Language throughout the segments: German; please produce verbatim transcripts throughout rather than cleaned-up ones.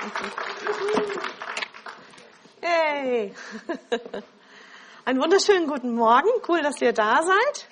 Hey! Einen wunderschönen guten Morgen. Cool, dass ihr da seid.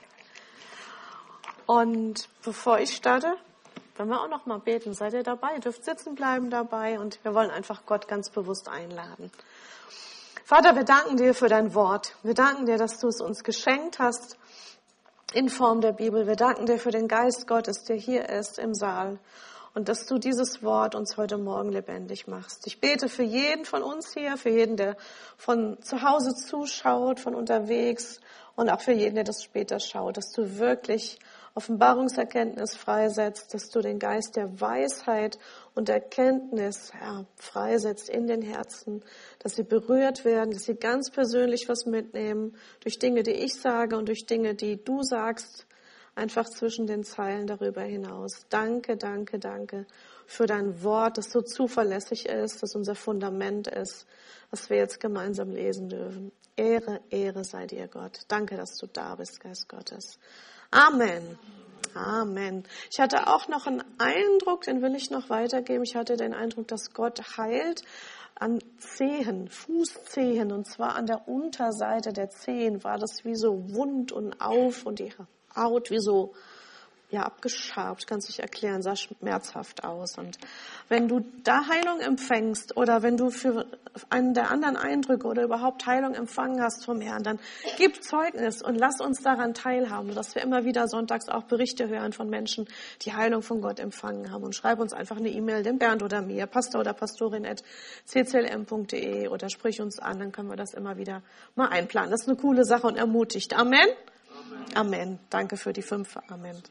Und bevor ich starte, wollen wir auch noch mal beten. Seid ihr dabei? Ihr dürft sitzen bleiben dabei und wir wollen einfach Gott ganz bewusst einladen. Vater, wir danken dir für dein Wort. Wir danken dir, dass du es uns geschenkt hast in Form der Bibel. Wir danken dir für den Geist Gottes, der hier ist im Saal. Und dass du dieses Wort uns heute Morgen lebendig machst. Ich bete für jeden von uns hier, für jeden, der von zu Hause zuschaut, von unterwegs und auch für jeden, der das später schaut, dass du wirklich Offenbarungserkenntnis freisetzt, dass du den Geist der Weisheit und Erkenntnis, Herr, freisetzt in den Herzen, dass sie berührt werden, dass sie ganz persönlich was mitnehmen, durch Dinge, die ich sage und durch Dinge, die du sagst, einfach zwischen den Zeilen darüber hinaus. Danke, danke, danke für dein Wort, das so zuverlässig ist, das unser Fundament ist, was wir jetzt gemeinsam lesen dürfen. Ehre, Ehre sei dir, Gott. Danke, dass du da bist, Geist Gottes. Amen. Amen. Ich hatte auch noch einen Eindruck, den will ich noch weitergeben. Ich hatte den Eindruck, dass Gott heilt an Zehen, Fußzehen, und zwar an der Unterseite der Zehen war das wie so wund und auf und die Haut wie so ja abgeschabt, kannst du dich erklären, sah schmerzhaft aus. Und wenn du da Heilung empfängst oder wenn du für einen der anderen Eindrücke oder überhaupt Heilung empfangen hast vom Herrn, dann gib Zeugnis und lass uns daran teilhaben, dass wir immer wieder sonntags auch Berichte hören von Menschen, die Heilung von Gott empfangen haben. Und schreib uns einfach eine E-Mail, dem Bernd oder mir, Pastor oder Pastorin at c c l m punkt d e oder sprich uns an, dann können wir das immer wieder mal einplanen. Das ist eine coole Sache und ermutigt. Amen. Amen. Amen. Danke für die fünf. Amen.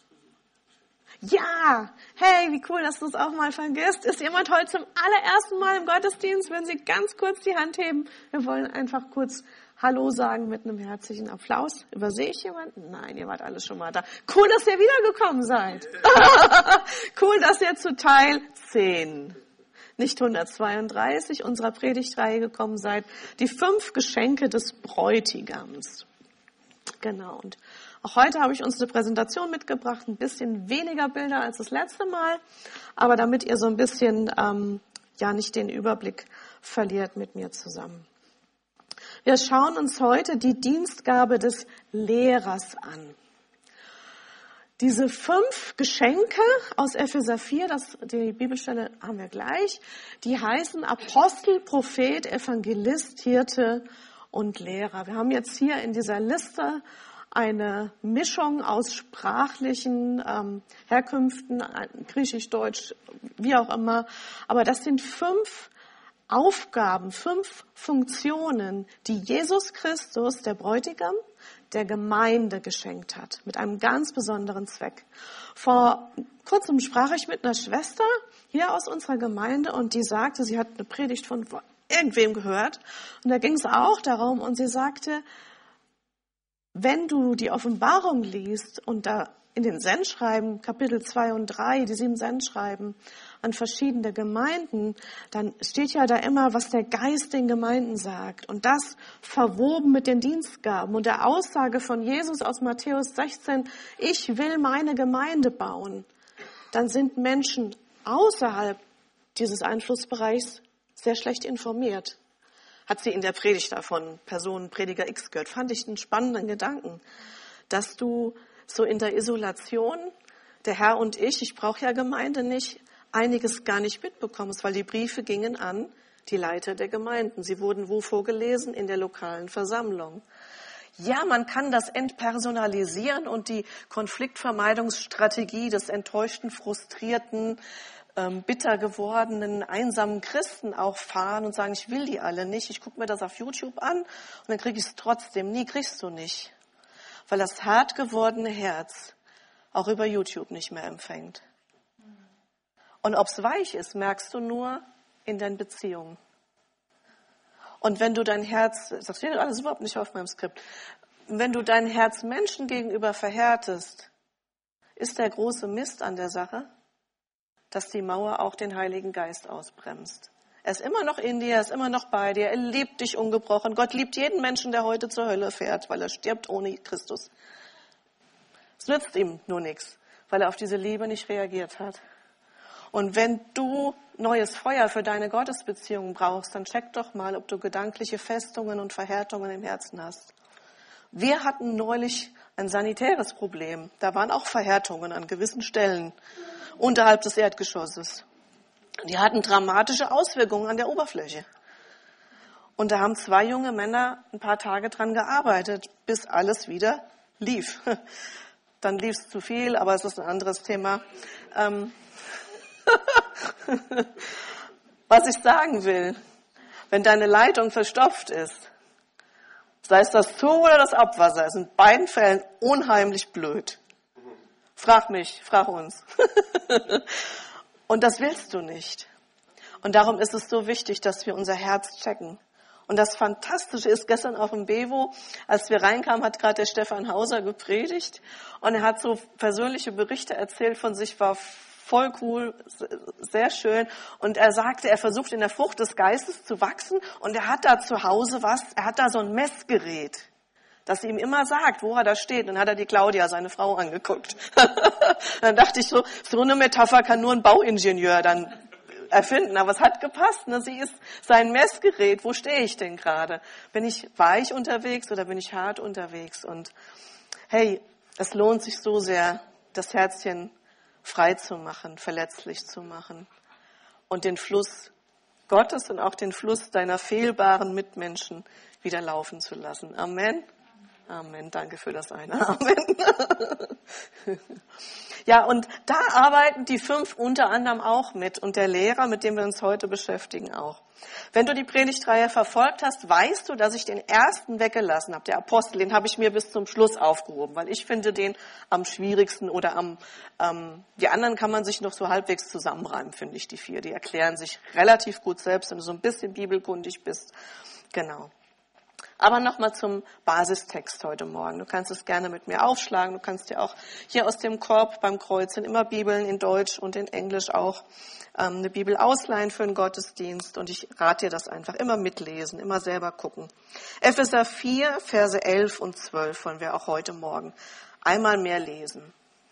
Ja, hey, wie cool, dass du es auch mal vergisst. Ist jemand heute zum allerersten Mal im Gottesdienst? Würden Sie ganz kurz die Hand heben? Wir wollen einfach kurz Hallo sagen mit einem herzlichen Applaus. Übersehe ich jemanden? Nein, ihr wart alle schon mal da. Cool, dass ihr wiedergekommen seid. Cool, dass ihr zu Teil zehn, nicht hundertzweiunddreißig, unserer Predigtreihe gekommen seid. Die fünf Geschenke des Bräutigams. Genau, und auch heute habe ich uns eine Präsentation mitgebracht, ein bisschen weniger Bilder als das letzte Mal, aber damit ihr so ein bisschen ähm, ja nicht den Überblick verliert mit mir zusammen. Wir schauen uns heute die Dienstgabe des Lehrers an. Diese fünf Geschenke aus Epheser vier, das, die Bibelstelle haben wir gleich, die heißen Apostel, Prophet, Evangelist, Hirte und Lehrer. Wir haben jetzt hier in dieser Liste eine Mischung aus sprachlichen ähm, Herkünften, Griechisch, Deutsch, wie auch immer. Aber das sind fünf Aufgaben, fünf Funktionen, die Jesus Christus, der Bräutigam, der Gemeinde geschenkt hat, mit einem ganz besonderen Zweck. Vor kurzem sprach ich mit einer Schwester hier aus unserer Gemeinde und die sagte, sie hat eine Predigt von irgendwem gehört und da ging es auch darum und sie sagte, wenn du die Offenbarung liest und da in den Sendschreiben, Kapitel zwei und drei, die sieben Sendschreiben an verschiedene Gemeinden, dann steht ja da immer, was der Geist den Gemeinden sagt. Und das verwoben mit den Dienstgaben und der Aussage von Jesus aus Matthäus sechzehn, ich will meine Gemeinde bauen. Dann sind Menschen außerhalb dieses Einflussbereichs sehr schlecht informiert. Hat sie in der Predigt davon Person Prediger X gehört. Fand ich einen spannenden Gedanken, dass du so in der Isolation, der Herr und ich, ich brauche ja Gemeinde nicht, einiges gar nicht mitbekommst, weil die Briefe gingen an die Leiter der Gemeinden. Sie wurden wo vorgelesen? In der lokalen Versammlung. Ja, man kann das entpersonalisieren und die Konfliktvermeidungsstrategie des enttäuschten, frustrierten, bitter gewordenen, einsamen Christen auch fahren und sagen, ich will die alle nicht, ich gucke mir das auf YouTube an und dann kriege ich es trotzdem. Nie kriegst du nicht, weil das hart gewordene Herz auch über YouTube nicht mehr empfängt. Und ob es weich ist, merkst du nur in deinen Beziehungen. Und wenn du dein Herz, das steht alles überhaupt nicht auf meinem Skript, wenn du dein Herz Menschen gegenüber verhärtest, ist der große Mist an der Sache, dass die Mauer auch den Heiligen Geist ausbremst. Er ist immer noch in dir, er ist immer noch bei dir, er liebt dich ungebrochen. Gott liebt jeden Menschen, der heute zur Hölle fährt, weil er stirbt ohne Christus. Es nützt ihm nur nichts, weil er auf diese Liebe nicht reagiert hat. Und wenn du neues Feuer für deine Gottesbeziehung brauchst, dann check doch mal, ob du gedankliche Festungen und Verhärtungen im Herzen hast. Wir hatten neulich ein sanitäres Problem. Da waren auch Verhärtungen an gewissen Stellen unterhalb des Erdgeschosses. Die hatten dramatische Auswirkungen an der Oberfläche. Und da haben zwei junge Männer ein paar Tage dran gearbeitet, bis alles wieder lief. Dann lief es zu viel, aber es ist ein anderes Thema. Ähm Was ich sagen will, wenn deine Leitung verstopft ist, sei es das Zu- oder das Abwasser, ist in beiden Fällen unheimlich blöd. Frag mich, frag uns. Und das willst du nicht. Und darum ist es so wichtig, dass wir unser Herz checken. Und das Fantastische ist, gestern auf dem Bevo, als wir reinkamen, hat gerade der Stefan Hauser gepredigt. Und er hat so persönliche Berichte erzählt von sich, war voll cool, sehr schön. Und er sagte, er versucht in der Frucht des Geistes zu wachsen. Und er hat da zu Hause was, er hat da so ein Messgerät, das ihm immer sagt, wo er da steht. Und dann hat er die Claudia, seine Frau, angeguckt. Dann dachte ich so, so eine Metapher kann nur ein Bauingenieur dann erfinden. Aber es hat gepasst. Ne? Sie ist sein Messgerät. Wo stehe ich denn gerade? Bin ich weich unterwegs oder bin ich hart unterwegs? Und hey, es lohnt sich so sehr, das Herzchen frei zu machen, verletzlich zu machen und den Fluss Gottes und auch den Fluss deiner fehlbaren Mitmenschen wieder laufen zu lassen. Amen. Amen. Danke für das eine. Amen. Ja, und da arbeiten die fünf unter anderem auch mit und der Lehrer, mit dem wir uns heute beschäftigen, auch. Wenn du die Predigtreihe verfolgt hast, weißt du, dass ich den ersten weggelassen habe, der Apostel, den habe ich mir bis zum Schluss aufgehoben, weil ich finde den am schwierigsten oder am, ähm, die anderen kann man sich noch so halbwegs zusammenreimen, finde ich, die vier. Die erklären sich relativ gut selbst, wenn du so ein bisschen bibelkundig bist. Genau. Aber nochmal zum Basistext heute Morgen. Du kannst es gerne mit mir aufschlagen. Du kannst dir auch hier aus dem Korb beim Kreuz sind immer Bibeln in Deutsch und in Englisch auch ähm, eine Bibel ausleihen für den Gottesdienst. Und ich rate dir das einfach immer mitlesen, immer selber gucken. Epheser vier, Verse elf und zwölf wollen wir auch heute Morgen einmal mehr lesen.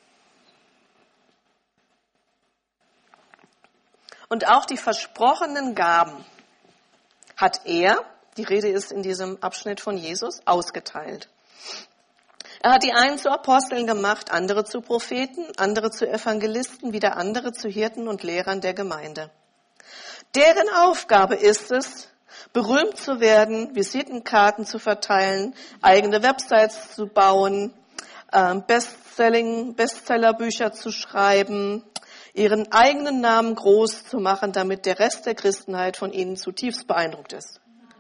Und auch die versprochenen Gaben hat er, die Rede ist in diesem Abschnitt von Jesus, ausgeteilt. Er hat die einen zu Aposteln gemacht, andere zu Propheten, andere zu Evangelisten, wieder andere zu Hirten und Lehrern der Gemeinde. Deren Aufgabe ist es, berühmt zu werden, Visitenkarten zu verteilen, eigene Websites zu bauen, Bestselling, Bestsellerbücher zu schreiben, ihren eigenen Namen groß zu machen, damit der Rest der Christenheit von ihnen zutiefst beeindruckt ist.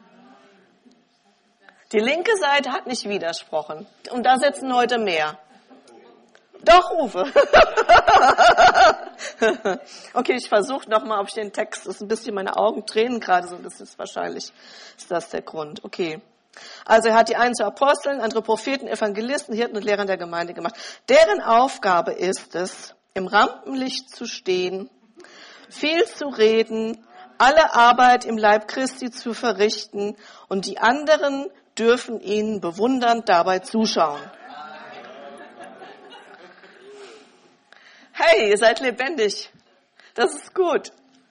Die linke Seite hat nicht widersprochen. Und da sitzen heute mehr. Doch, Uwe. Okay, ich versuche nochmal, ob ich den Text, das ist ein bisschen, meine Augen tränen gerade so, das ist wahrscheinlich, ist das der Grund. Okay. Also er hat die einen zu Aposteln, andere Propheten, Evangelisten, Hirten und Lehrern der Gemeinde gemacht. Deren Aufgabe ist es, im Rampenlicht zu stehen, viel zu reden, alle Arbeit im Leib Christi zu verrichten und die anderen dürfen ihnen bewundernd dabei zuschauen. Hey, ihr seid lebendig. Das ist gut.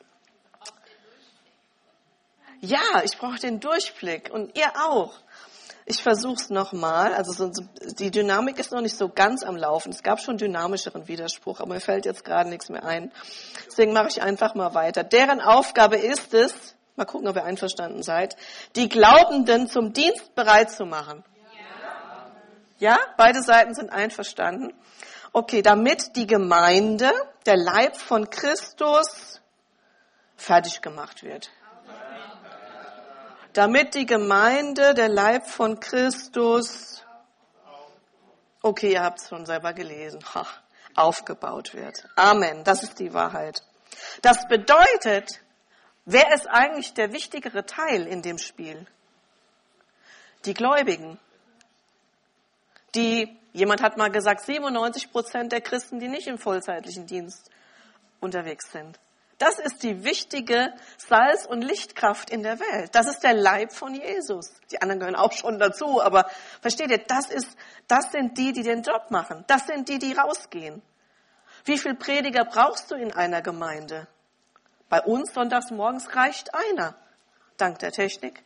Ja, ich brauche den Durchblick und ihr auch. Ich versuche es nochmal. Also so, die Dynamik ist noch nicht so ganz am Laufen. Es gab schon dynamischeren Widerspruch, aber mir fällt jetzt gerade nichts mehr ein. Deswegen mache ich einfach mal weiter. Deren Aufgabe ist es, mal gucken, ob ihr einverstanden seid, die Glaubenden zum Dienst bereit zu machen. Ja. Ja? Beide Seiten sind einverstanden. Okay, damit die Gemeinde, der Leib von Christus, fertig gemacht wird. Damit die Gemeinde, der Leib von Christus, okay, ihr habt es schon selber gelesen, ha, aufgebaut wird. Amen, das ist die Wahrheit. Das bedeutet, wer ist eigentlich der wichtigere Teil in dem Spiel? Die Gläubigen. Die, jemand hat mal gesagt, siebenundneunzig Prozent der Christen, die nicht im vollzeitlichen Dienst unterwegs sind. Das ist die wichtige Salz- und Lichtkraft in der Welt. Das ist der Leib von Jesus. Die anderen gehören auch schon dazu, aber versteht ihr, das ist, das sind die, die den Job machen. Das sind die, die rausgehen. Wie viele Prediger brauchst du in einer Gemeinde? Bei uns sonntags morgens reicht einer, dank der Technik.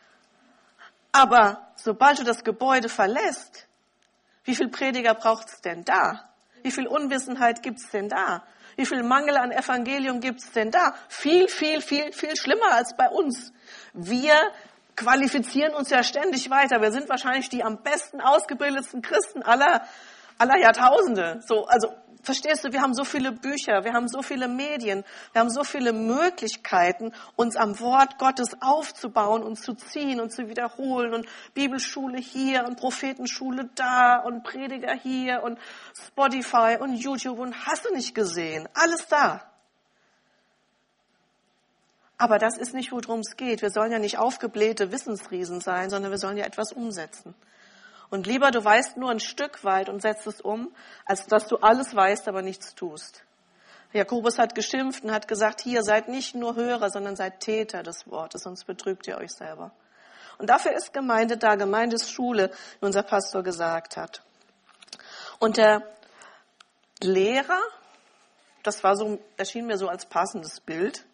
Aber sobald du das Gebäude verlässt, wie viele Prediger braucht es denn da? Wie viel Unwissenheit gibt's denn da? Wie viel Mangel an Evangelium gibt's denn da? Viel, viel, viel, viel schlimmer als bei uns. Wir qualifizieren uns ja ständig weiter. Wir sind wahrscheinlich die am besten ausgebildetsten Christen aller, aller Jahrtausende. So, also, verstehst du, wir haben so viele Bücher, wir haben so viele Medien, wir haben so viele Möglichkeiten, uns am Wort Gottes aufzubauen und zu ziehen und zu wiederholen und Bibelschule hier und Prophetenschule da und Prediger hier und Spotify und YouTube und hast du nicht gesehen, alles da. Aber das ist nicht, worum es geht. Wir sollen ja nicht aufgeblähte Wissensriesen sein, sondern wir sollen ja etwas umsetzen. Und lieber, du weißt nur ein Stück weit und setzt es um, als dass du alles weißt, aber nichts tust. Jakobus hat geschimpft und hat gesagt, hier, seid nicht nur Hörer, sondern seid Täter des Wortes, sonst betrügt ihr euch selber. Und dafür ist Gemeinde da, Gemeinde ist Schule, wie unser Pastor gesagt hat. Und der Lehrer, das war so, erschien mir so als passendes Bild.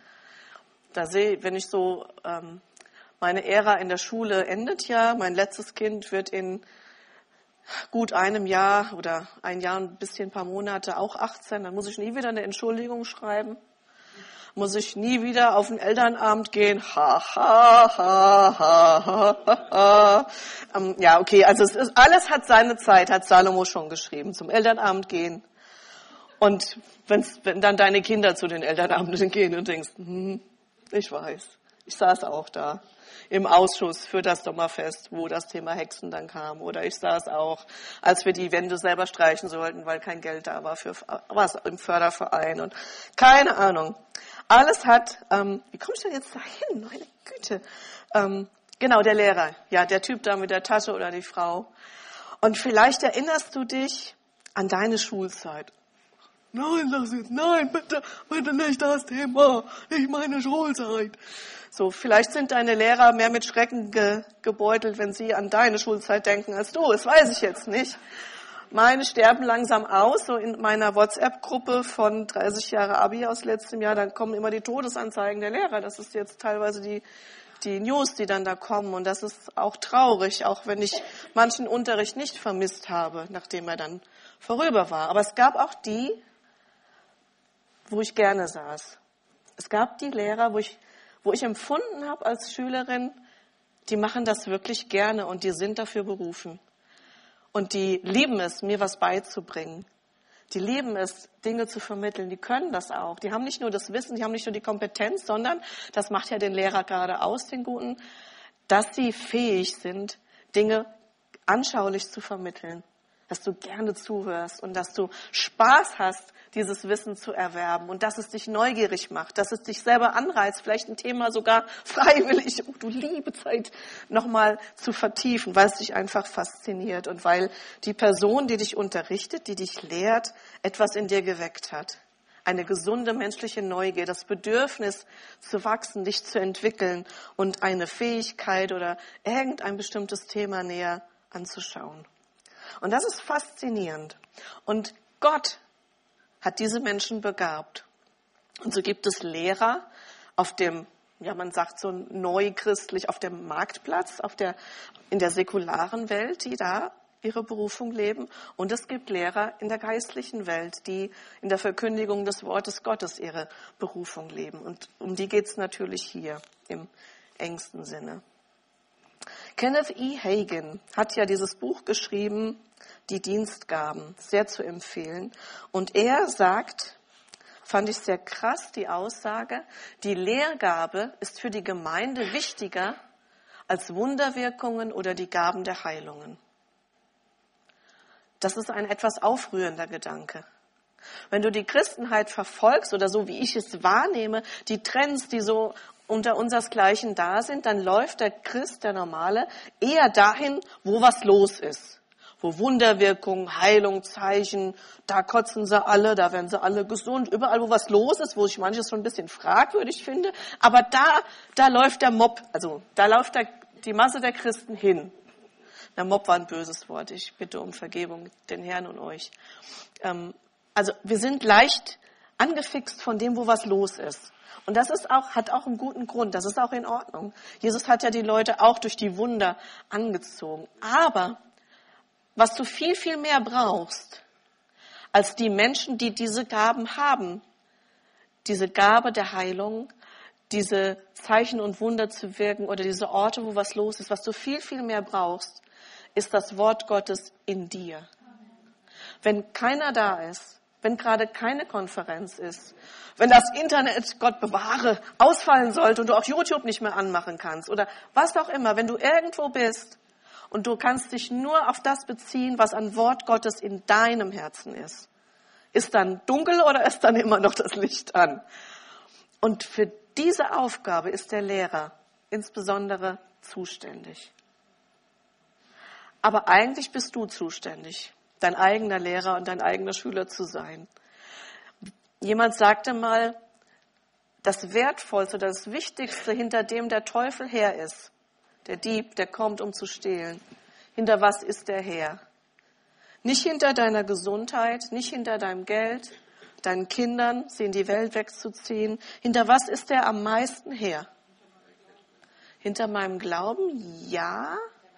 Da sehe, wenn ich so, ähm, meine Ära in der Schule endet ja, mein letztes Kind wird in gut einem Jahr oder ein Jahr und ein bisschen, ein paar Monate auch achtzehn, dann muss ich nie wieder eine Entschuldigung schreiben, muss ich nie wieder auf den Elternabend gehen, ha, ha, ha, ha, ha, ha. Ähm, ja, okay, also es ist, alles hat seine Zeit, hat Salomo schon geschrieben, zum Elternabend gehen. Und wenn's, wenn dann deine Kinder zu den Elternabenden gehen und denkst, hm, ich weiß, ich saß auch da im Ausschuss für das Sommerfest, wo das Thema Hexen dann kam. Oder ich saß auch, als wir die Wände selber streichen sollten, weil kein Geld da war für was im Förderverein und keine Ahnung. Alles hat, ähm, wie komme ich denn jetzt dahin? Meine Güte. Ähm, genau, der Lehrer, ja, der Typ da mit der Tasche oder die Frau. Und vielleicht erinnerst du dich an deine Schulzeit. Nein, lass jetzt, nein, bitte, bitte nicht das Thema, nicht meine Schulzeit. So, vielleicht sind deine Lehrer mehr mit Schrecken ge, gebeutelt, wenn sie an deine Schulzeit denken, als du. Das weiß ich jetzt nicht. Meine sterben langsam aus, so in meiner WhatsApp-Gruppe von dreißig Jahre Abi aus letztem Jahr, dann kommen immer die Todesanzeigen der Lehrer. Das ist jetzt teilweise die, die News, die dann da kommen. Und das ist auch traurig, auch wenn ich manchen Unterricht nicht vermisst habe, nachdem er dann vorüber war. Aber es gab auch die, wo ich gerne saß. Es gab die Lehrer, wo ich, wo ich empfunden habe als Schülerin, die machen das wirklich gerne und die sind dafür berufen. Und die lieben es, mir was beizubringen. Die lieben es, Dinge zu vermitteln. Die können das auch. Die haben nicht nur das Wissen, die haben nicht nur die Kompetenz, sondern, das macht ja den Lehrer gerade aus, den Guten, dass sie fähig sind, Dinge anschaulich zu vermitteln. Dass du gerne zuhörst und dass du Spaß hast, dieses Wissen zu erwerben und dass es dich neugierig macht, dass es dich selber anreizt, vielleicht ein Thema sogar freiwillig, oh du liebe Zeit, nochmal zu vertiefen, weil es dich einfach fasziniert und weil die Person, die dich unterrichtet, die dich lehrt, etwas in dir geweckt hat. Eine gesunde menschliche Neugier, das Bedürfnis zu wachsen, dich zu entwickeln und eine Fähigkeit oder irgendein bestimmtes Thema näher anzuschauen. Und das ist faszinierend. Und Gott hat diese Menschen begabt. Und so gibt es Lehrer auf dem, ja man sagt so neuchristlich, auf dem Marktplatz, auf der, in der säkularen Welt, die da ihre Berufung leben. Und es gibt Lehrer in der geistlichen Welt, die in der Verkündigung des Wortes Gottes ihre Berufung leben. Und um die geht es natürlich hier im engsten Sinne. Kenneth E. Hagin hat ja dieses Buch geschrieben, Die Dienstgaben, sehr zu empfehlen. Und er sagt, fand ich sehr krass, die Aussage, die Lehrgabe ist für die Gemeinde wichtiger als Wunderwirkungen oder die Gaben der Heilungen. Das ist ein etwas aufrührender Gedanke. Wenn du die Christenheit verfolgst oder so wie ich es wahrnehme, die Trends, die so unter unsersgleichen da sind, dann läuft der Christ, der Normale, eher dahin, wo was los ist. Wo Wunderwirkungen, Heilung, Zeichen, da kotzen sie alle, da werden sie alle gesund. Überall, wo was los ist, wo ich manches schon ein bisschen fragwürdig finde. Aber da, da läuft der Mob, also da läuft der, die Masse der Christen hin. Der Mob war ein böses Wort, ich bitte um Vergebung, den Herrn und euch. Ähm, Also wir sind leicht angefixt von dem, wo was los ist. Und das ist auch, hat auch einen guten Grund. Das ist auch in Ordnung. Jesus hat ja die Leute auch durch die Wunder angezogen. Aber was du viel, viel mehr brauchst, als die Menschen, die diese Gaben haben, diese Gabe der Heilung, diese Zeichen und Wunder zu wirken oder diese Orte, wo was los ist, was du viel, viel mehr brauchst, ist das Wort Gottes in dir. Wenn keiner da ist, wenn gerade keine Konferenz ist, wenn das Internet, Gott bewahre, ausfallen sollte und du auch YouTube nicht mehr anmachen kannst oder was auch immer, wenn du irgendwo bist und du kannst dich nur auf das beziehen, was an Wort Gottes in deinem Herzen ist, ist dann dunkel oder ist dann immer noch das Licht an? Und für diese Aufgabe ist der Lehrer insbesondere zuständig. Aber eigentlich bist du zuständig, dein eigener Lehrer und dein eigener Schüler zu sein. Jemand sagte mal, das Wertvollste, das Wichtigste, hinter dem der Teufel her ist, der Dieb, der kommt, um zu stehlen, hinter was ist der her? Nicht hinter deiner Gesundheit, nicht hinter deinem Geld, deinen Kindern, sie in die Welt wegzuziehen. Hinter was ist der am meisten her? Hinter meinem Glauben? Ja.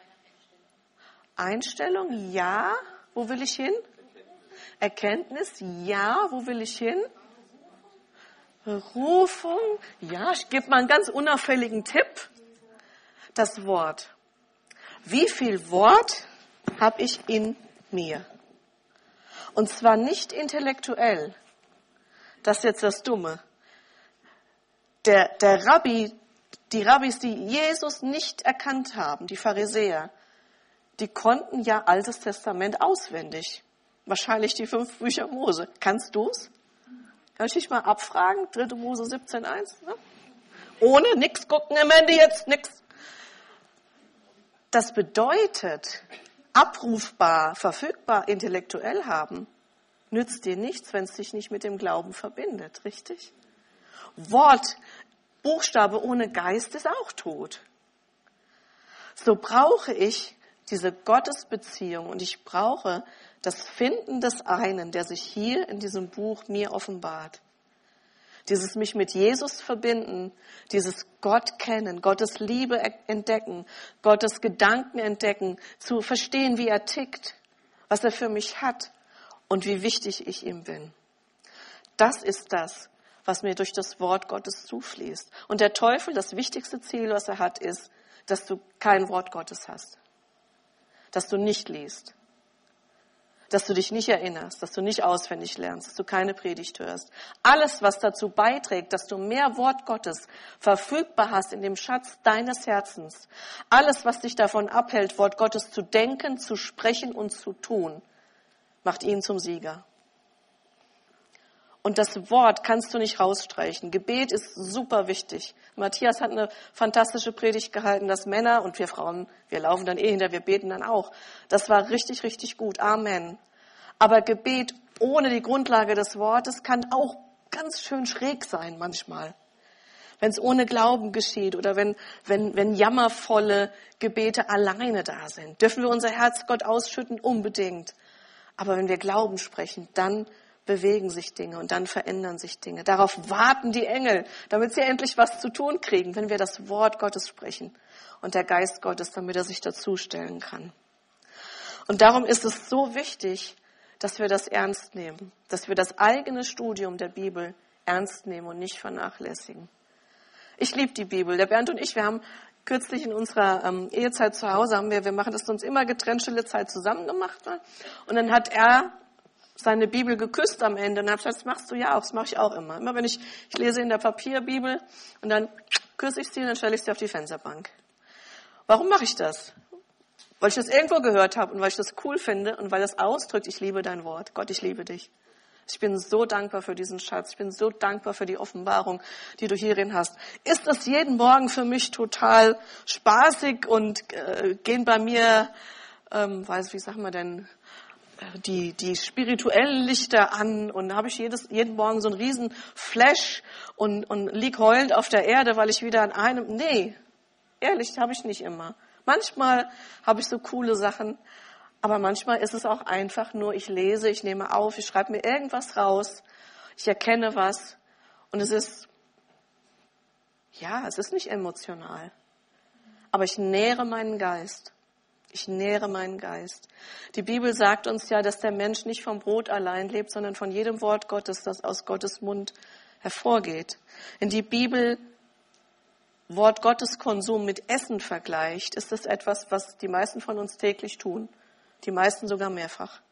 Einstellung? Ja. Wo will ich hin? Erkenntnis? Ja. Wo will ich hin? Berufung? Ja. Ich gebe mal einen ganz unauffälligen Tipp. Das Wort. Wie viel Wort habe ich in mir? Und zwar nicht intellektuell. Das ist jetzt das Dumme. Der, der Rabbi, die Rabbis, die Jesus nicht erkannt haben, die Pharisäer, die konnten ja Altes Testament auswendig. Wahrscheinlich die fünf Bücher Mose. Kannst du's? Kann ich dich mal abfragen? dritte Mose siebzehn eins. Ne? Ohne nix gucken im Ende jetzt, nix. Das bedeutet, abrufbar, verfügbar, intellektuell haben, nützt dir nichts, wenn es dich nicht mit dem Glauben verbindet, richtig? Wort, Buchstabe ohne Geist ist auch tot. So brauche ich diese Gottesbeziehung und ich brauche das Finden des einen, der sich hier in diesem Buch mir offenbart. Dieses mich mit Jesus verbinden, dieses Gott kennen, Gottes Liebe entdecken, Gottes Gedanken entdecken, zu verstehen, wie er tickt, was er für mich hat und wie wichtig ich ihm bin. Das ist das, was mir durch das Wort Gottes zufließt. Und der Teufel, das wichtigste Ziel, was er hat, ist, dass du kein Wort Gottes hast, dass du nicht liest, dass du dich nicht erinnerst, dass du nicht auswendig lernst, dass du keine Predigt hörst. Alles, was dazu beiträgt, dass du mehr Wort Gottes verfügbar hast in dem Schatz deines Herzens. Alles, was dich davon abhält, Wort Gottes zu denken, zu sprechen und zu tun, macht ihn zum Sieger. Und das Wort kannst du nicht rausstreichen. Gebet ist super wichtig. Matthias hat eine fantastische Predigt gehalten, dass Männer und wir Frauen, wir laufen dann eh hinter, wir beten dann auch. Das war richtig, richtig gut. Amen. Aber Gebet ohne die Grundlage des Wortes kann auch ganz schön schräg sein manchmal. Wenn es ohne Glauben geschieht oder wenn, wenn, wenn jammervolle Gebete alleine da sind. Dürfen wir unser Herz Gott ausschütten? Unbedingt. Aber wenn wir Glauben sprechen, dann bewegen sich Dinge und dann verändern sich Dinge. Darauf warten die Engel, damit sie endlich was zu tun kriegen, wenn wir das Wort Gottes sprechen und der Geist Gottes, damit er sich dazustellen kann. Und darum ist es so wichtig, dass wir das ernst nehmen, dass wir das eigene Studium der Bibel ernst nehmen und nicht vernachlässigen. Ich liebe die Bibel. Der Bernd und ich, wir haben kürzlich in unserer ähm, Ehezeit zu Hause, haben wir, wir machen das sonst immer getrennt, stille Zeit zusammen gemacht. Ne? Und dann hat er seine Bibel geküsst am Ende und dann habe ich gesagt, das machst du ja auch, das mache ich auch immer. Immer wenn ich, ich lese in der Papierbibel und dann küsse ich sie und dann stelle ich sie auf die Fensterbank. Warum mache ich das? Weil ich das irgendwo gehört habe und weil ich das cool finde und weil das ausdrückt, ich liebe dein Wort. Gott, ich liebe dich. Ich bin so dankbar für diesen Schatz. Ich bin so dankbar für die Offenbarung, die du hierin hast. Ist das jeden Morgen für mich total spaßig und äh, gehen bei mir, ähm, weiß wie sagen wir denn, die die spirituellen Lichter an und habe ich jedes jeden Morgen so einen riesen Flash und und lieg heulend auf der Erde, weil ich wieder an einem, nee, ehrlich, habe ich nicht immer. Manchmal habe ich so coole Sachen, Aber manchmal ist es auch einfach nur, ich lese, ich nehme auf, ich schreibe mir irgendwas raus, ich erkenne was und es ist, ja, es ist nicht emotional. Aber ich nähre meinen Geist. Ich nähre meinen Geist. Die Bibel sagt uns ja, dass der Mensch nicht vom Brot allein lebt, sondern von jedem Wort Gottes, das aus Gottes Mund hervorgeht. Wenn die Bibel Wort Gottes Konsum mit Essen vergleicht, ist das etwas, was die meisten von uns täglich tun. Die meisten sogar mehrfach.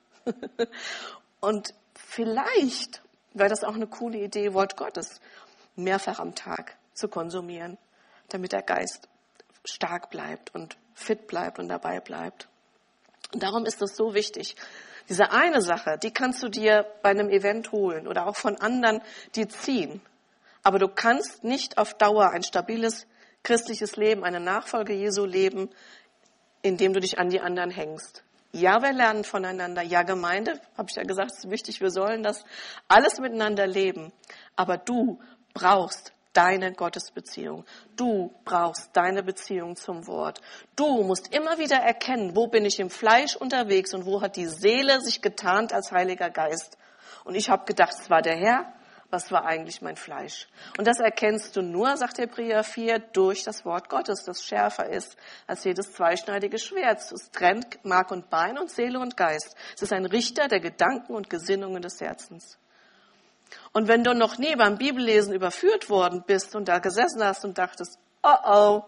Und vielleicht wäre das auch eine coole Idee, Wort Gottes mehrfach am Tag zu konsumieren, damit der Geist stark bleibt und fit bleibt und dabei bleibt. Und darum ist das so wichtig. Diese eine Sache, die kannst du dir bei einem Event holen oder auch von anderen, die ziehen. Aber du kannst nicht auf Dauer ein stabiles christliches Leben, eine Nachfolge Jesu leben, indem du dich an die anderen hängst. Ja, wir lernen voneinander. Ja, Gemeinde, habe ich ja gesagt, ist wichtig. Wir sollen das alles miteinander leben. Aber du brauchst deine Gottesbeziehung. Du brauchst deine Beziehung zum Wort. Du musst immer wieder erkennen, wo bin ich im Fleisch unterwegs und wo hat die Seele sich getarnt als Heiliger Geist. Und ich habe gedacht, es war der Herr. Was war eigentlich mein Fleisch? Und das erkennst du nur, sagt Hebräer vier, durch das Wort Gottes, das schärfer ist als jedes zweischneidige Schwert. Es trennt Mark und Bein und Seele und Geist. Es ist ein Richter der Gedanken und Gesinnungen des Herzens. Und wenn du noch nie beim Bibellesen überführt worden bist und da gesessen hast und dachtest, oh oh,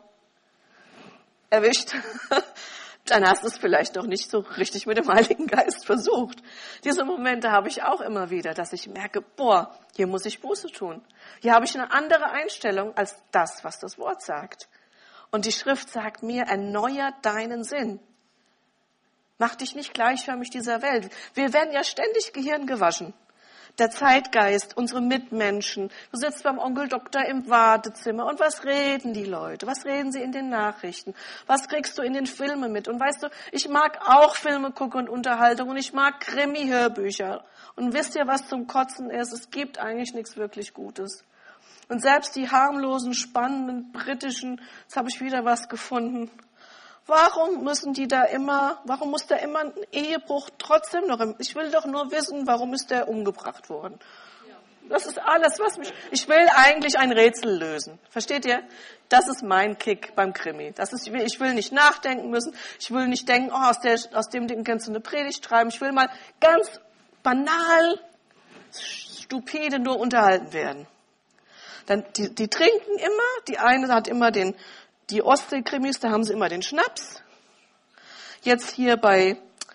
erwischt, dann hast du es vielleicht noch nicht so richtig mit dem Heiligen Geist versucht. Diese Momente habe ich auch immer wieder, dass ich merke, boah, hier muss ich Buße tun. Hier habe ich eine andere Einstellung als das, was das Wort sagt. Und die Schrift sagt mir, erneuer deinen Sinn. Mach dich nicht gleichförmig dieser Welt. Wir werden ja ständig Gehirn gewaschen. Der Zeitgeist, unsere Mitmenschen. Du sitzt beim Onkel Doktor im Wartezimmer und was reden die Leute? Was reden sie in den Nachrichten? Was kriegst du in den Filmen mit? Und weißt du, ich mag auch Filme gucken und Unterhaltung und ich mag Krimi-Hörbücher. Und wisst ihr, was zum Kotzen ist? Es gibt eigentlich nichts wirklich Gutes. Und selbst die harmlosen, spannenden, britischen, jetzt habe ich wieder was gefunden. Warum müssen die da immer, warum muss da immer ein Ehebruch trotzdem noch, im, ich will doch nur wissen, warum ist der umgebracht worden? Das ist alles, was mich, ich will eigentlich ein Rätsel lösen. Versteht ihr? Das ist mein Kick beim Krimi. Das ist, ich will nicht nachdenken müssen, ich will nicht denken, oh, aus, der, aus dem Ding kannst du eine Predigt schreiben, ich will mal ganz banal, stupide nur unterhalten werden. Dann, die, die trinken immer, die eine hat immer den, die Ostsee-Krimis, da haben sie immer den Schnaps. Jetzt hier bei,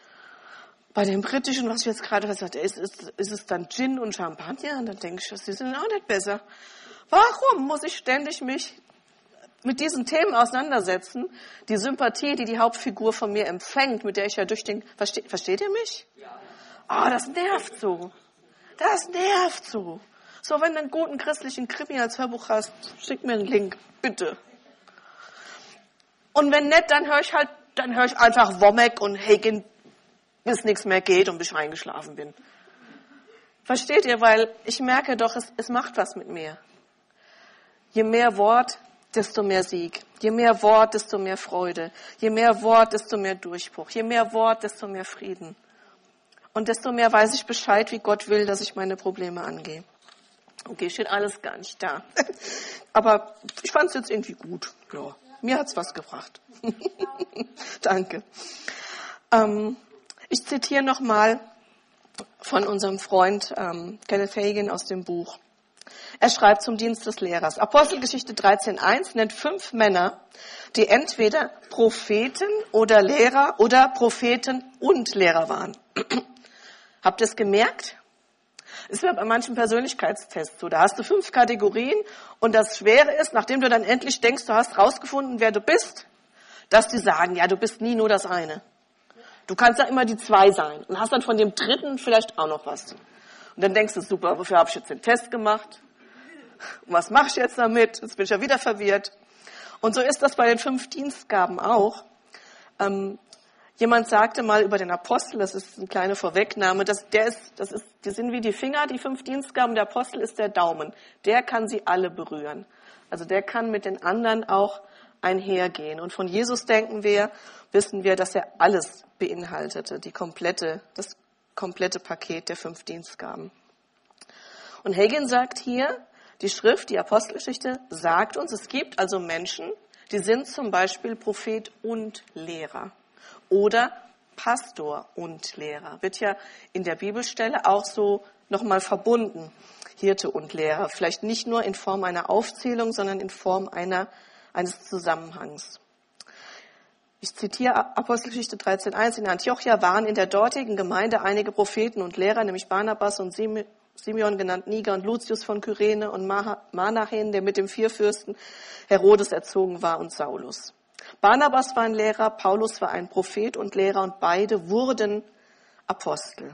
bei den britischen, was ich jetzt gerade gesagt habe, ist, ist, ist es dann Gin und Champagner? Und dann denke ich, die sind auch nicht besser. Warum muss ich ständig mich mit diesen Themen auseinandersetzen? Die Sympathie, die die Hauptfigur von mir empfängt, mit der ich ja durch den, verste, versteht ihr mich? Ja. Oh, das nervt so. Das nervt so. So, wenn du einen guten christlichen Krimi als Hörbuch hast, schick mir einen Link, bitte. Und wenn nicht, dann höre ich halt, dann höre ich einfach Womack und Hagen, bis nichts mehr geht und bis ich eingeschlafen bin. Versteht ihr? Weil ich merke doch, es, es macht was mit mir. Je mehr Wort, desto mehr Sieg. Je mehr Wort, desto mehr Freude. Je mehr Wort, desto mehr Durchbruch. Je mehr Wort, desto mehr Frieden. Und desto mehr weiß ich Bescheid, wie Gott will, dass ich meine Probleme angehe. Okay, steht alles gar nicht da. Aber ich fand es jetzt irgendwie gut. Ja. Mir hat's was gebracht. Danke. Ähm, ich zitiere nochmal von unserem Freund ähm, Kenneth Hagin aus dem Buch. Er schreibt zum Dienst des Lehrers. Apostelgeschichte dreizehn eins nennt fünf Männer, die entweder Propheten oder Lehrer oder Propheten und Lehrer waren. Habt ihr es gemerkt? Ist ja bei manchen Persönlichkeitstests so. Da hast du fünf Kategorien und das Schwere ist, nachdem du dann endlich denkst, du hast rausgefunden, wer du bist, dass die sagen, ja, du bist nie nur das eine. Du kannst ja immer die zwei sein und hast dann von dem dritten vielleicht auch noch was. Und dann denkst du, super, wofür habe ich jetzt den Test gemacht? Und was mache ich jetzt damit? Jetzt bin ich ja wieder verwirrt. Und so ist das bei den fünf Dienstgaben auch. Ähm, Jemand sagte mal über den Apostel, das ist eine kleine Vorwegnahme, dass der ist, das ist, die sind wie die Finger, die fünf Dienstgaben, der Apostel ist der Daumen. Der kann sie alle berühren. Also der kann mit den anderen auch einhergehen. Und von Jesus denken wir, wissen wir, dass er alles beinhaltete, die komplette, das komplette Paket der fünf Dienstgaben. Und Hagin sagt hier, die Schrift, die Apostelgeschichte sagt uns, es gibt also Menschen, die sind zum Beispiel Prophet und Lehrer oder Pastor und Lehrer. Wird ja in der Bibelstelle auch so nochmal verbunden, Hirte und Lehrer. Vielleicht nicht nur in Form einer Aufzählung, sondern in Form einer, eines Zusammenhangs. Ich zitiere Apostelgeschichte dreizehn eins. In Antiochia waren in der dortigen Gemeinde einige Propheten und Lehrer, nämlich Barnabas und Simeon genannt Niger und Lucius von Kyrene und Manahen, der mit dem Vierfürsten Herodes erzogen war, und Saulus. Barnabas war ein Lehrer, Paulus war ein Prophet und Lehrer und beide wurden Apostel.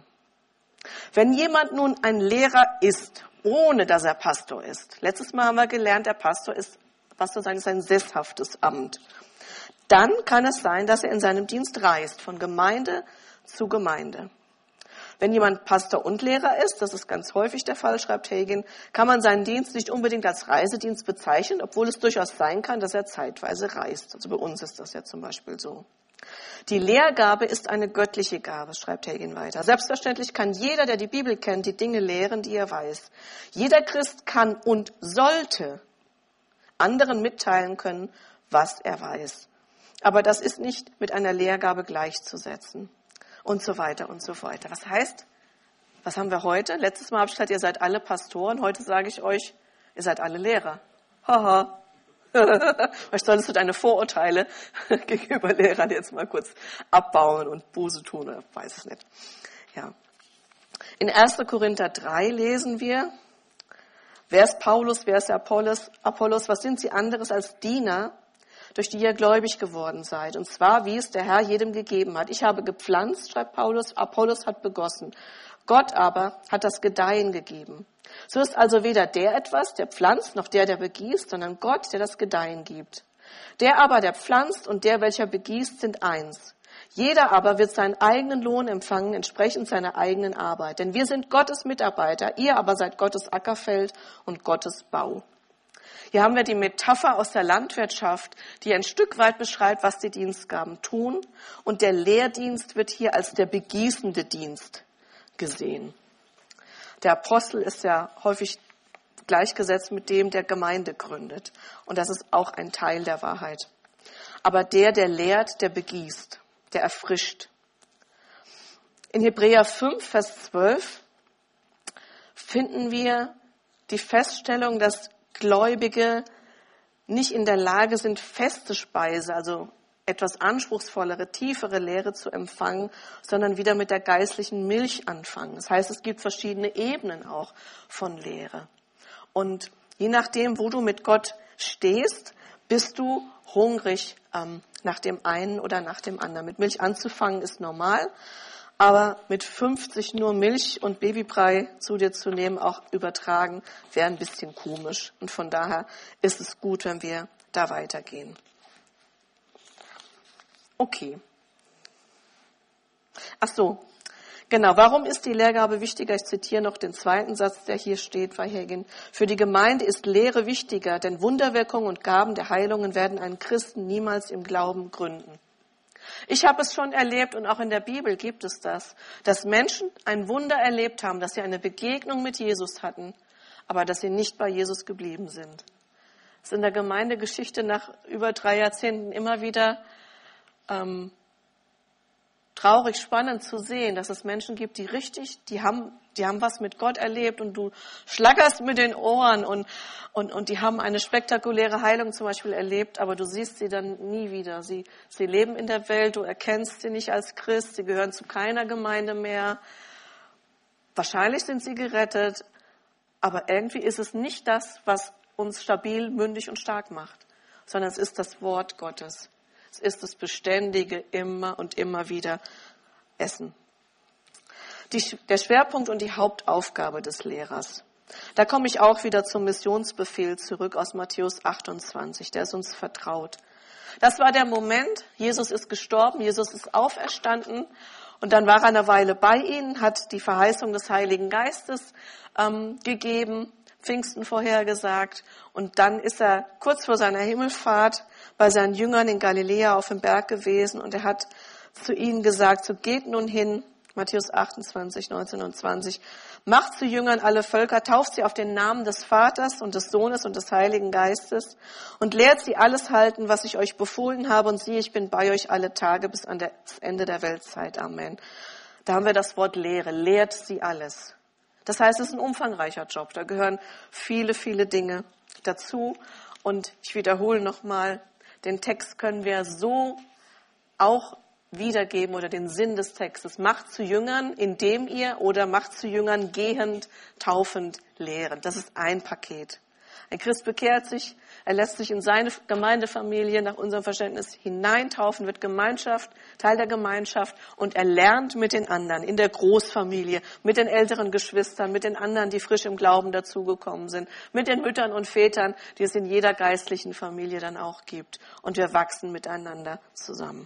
Wenn jemand nun ein Lehrer ist, ohne dass er Pastor ist, letztes Mal haben wir gelernt, der Pastor ist, Pastor sein ist ein sesshaftes Amt, dann kann es sein, dass er in seinem Dienst reist, von Gemeinde zu Gemeinde. Wenn jemand Pastor und Lehrer ist, das ist ganz häufig der Fall, schreibt Hagin, kann man seinen Dienst nicht unbedingt als Reisedienst bezeichnen, obwohl es durchaus sein kann, dass er zeitweise reist. Also bei uns ist das ja zum Beispiel so. Die Lehrgabe ist eine göttliche Gabe, schreibt Hagin weiter. Selbstverständlich kann jeder, der die Bibel kennt, die Dinge lehren, die er weiß. Jeder Christ kann und sollte anderen mitteilen können, was er weiß. Aber das ist nicht mit einer Lehrgabe gleichzusetzen. Und so weiter und so weiter. Was heißt, was haben wir heute? Letztes Mal habe ich gesagt, ihr seid alle Pastoren. Heute sage ich euch, ihr seid alle Lehrer. Haha. Vielleicht solltest du deine Vorurteile gegenüber Lehrern jetzt mal kurz abbauen und Buße tun, oder weiß es nicht. Ja. In erster Korinther drei lesen wir, wer ist Paulus, wer ist Apollos, Apollos, was sind sie anderes als Diener, durch die ihr gläubig geworden seid, und zwar, wie es der Herr jedem gegeben hat. Ich habe gepflanzt, schreibt Paulus, Apollos hat begossen. Gott aber hat das Gedeihen gegeben. So ist also weder der etwas, der pflanzt, noch der, der begießt, sondern Gott, der das Gedeihen gibt. Der aber, der pflanzt, und der, welcher begießt, sind eins. Jeder aber wird seinen eigenen Lohn empfangen, entsprechend seiner eigenen Arbeit. Denn wir sind Gottes Mitarbeiter, ihr aber seid Gottes Ackerfeld und Gottes Bau. Hier haben wir die Metapher aus der Landwirtschaft, die ein Stück weit beschreibt, was die Dienstgaben tun. Und der Lehrdienst wird hier als der begießende Dienst gesehen. Der Apostel ist ja häufig gleichgesetzt mit dem, der Gemeinde gründet. Und das ist auch ein Teil der Wahrheit. Aber der, der lehrt, der begießt, der erfrischt. In Hebräer fünf, Vers zwölf finden wir die Feststellung, dass Gläubige nicht in der Lage sind, feste Speise, also etwas anspruchsvollere, tiefere Lehre zu empfangen, sondern wieder mit der geistlichen Milch anfangen. Das heißt, es gibt verschiedene Ebenen auch von Lehre. Und je nachdem, wo du mit Gott stehst, bist du hungrig ähm, nach dem einen oder nach dem anderen. Mit Milch anzufangen ist normal, aber mit fünfzig nur Milch und Babybrei zu dir zu nehmen, auch übertragen, wäre ein bisschen komisch. Und von daher ist es gut, wenn wir da weitergehen. Okay. Ach so, genau. Warum ist die Lehrgabe wichtiger? Ich zitiere noch den zweiten Satz, der hier steht bei Hagin. Für die Gemeinde ist Lehre wichtiger, denn Wunderwirkungen und Gaben der Heilungen werden einen Christen niemals im Glauben gründen. Ich habe es schon erlebt, und auch in der Bibel gibt es das, dass Menschen ein Wunder erlebt haben, dass sie eine Begegnung mit Jesus hatten, aber dass sie nicht bei Jesus geblieben sind. Es ist in der Gemeindegeschichte nach über drei Jahrzehnten immer wieder ähm, traurig spannend zu sehen, dass es Menschen gibt, die richtig, die haben, die haben was mit Gott erlebt, und du schlackerst mit den Ohren, und, und, und die haben eine spektakuläre Heilung zum Beispiel erlebt, aber du siehst sie dann nie wieder. Sie, sie leben in der Welt, du erkennst sie nicht als Christ, sie gehören zu keiner Gemeinde mehr. Wahrscheinlich sind sie gerettet, aber irgendwie ist es nicht das, was uns stabil, mündig und stark macht, sondern es ist das Wort Gottes. Es ist das beständige immer und immer wieder Essen. Die, der Schwerpunkt und die Hauptaufgabe des Lehrers. Da komme ich auch wieder zum Missionsbefehl zurück aus Matthäus achtundzwanzig, der ist uns vertraut. Das war der Moment, Jesus ist gestorben, Jesus ist auferstanden, und dann war er eine Weile bei ihnen, hat die Verheißung des Heiligen Geistes ähm, gegeben, Pfingsten vorhergesagt, und dann ist er kurz vor seiner Himmelfahrt bei seinen Jüngern in Galiläa auf dem Berg gewesen, und er hat zu ihnen gesagt, so geht nun hin, Matthäus achtundzwanzig, neunzehn und zwanzig, macht zu Jüngern alle Völker, tauft sie auf den Namen des Vaters und des Sohnes und des Heiligen Geistes und lehrt sie alles halten, was ich euch befohlen habe, und siehe, ich bin bei euch alle Tage bis an das Ende der Weltzeit. Amen. Da haben wir das Wort Lehre, lehrt sie alles. Das heißt, es ist ein umfangreicher Job, da gehören viele, viele Dinge dazu. Und ich wiederhole nochmal, den Text können wir so auch wiedergeben oder den Sinn des Textes. Macht zu Jüngern, indem ihr, oder macht zu Jüngern gehend, taufend, lehrend. Das ist ein Paket. Ein Christ bekehrt sich, er lässt sich in seine Gemeindefamilie nach unserem Verständnis hineintaufen, wird Gemeinschaft, Teil der Gemeinschaft, und er lernt mit den anderen, in der Großfamilie, mit den älteren Geschwistern, mit den anderen, die frisch im Glauben dazugekommen sind, mit den Müttern und Vätern, die es in jeder geistlichen Familie dann auch gibt. Und wir wachsen miteinander zusammen.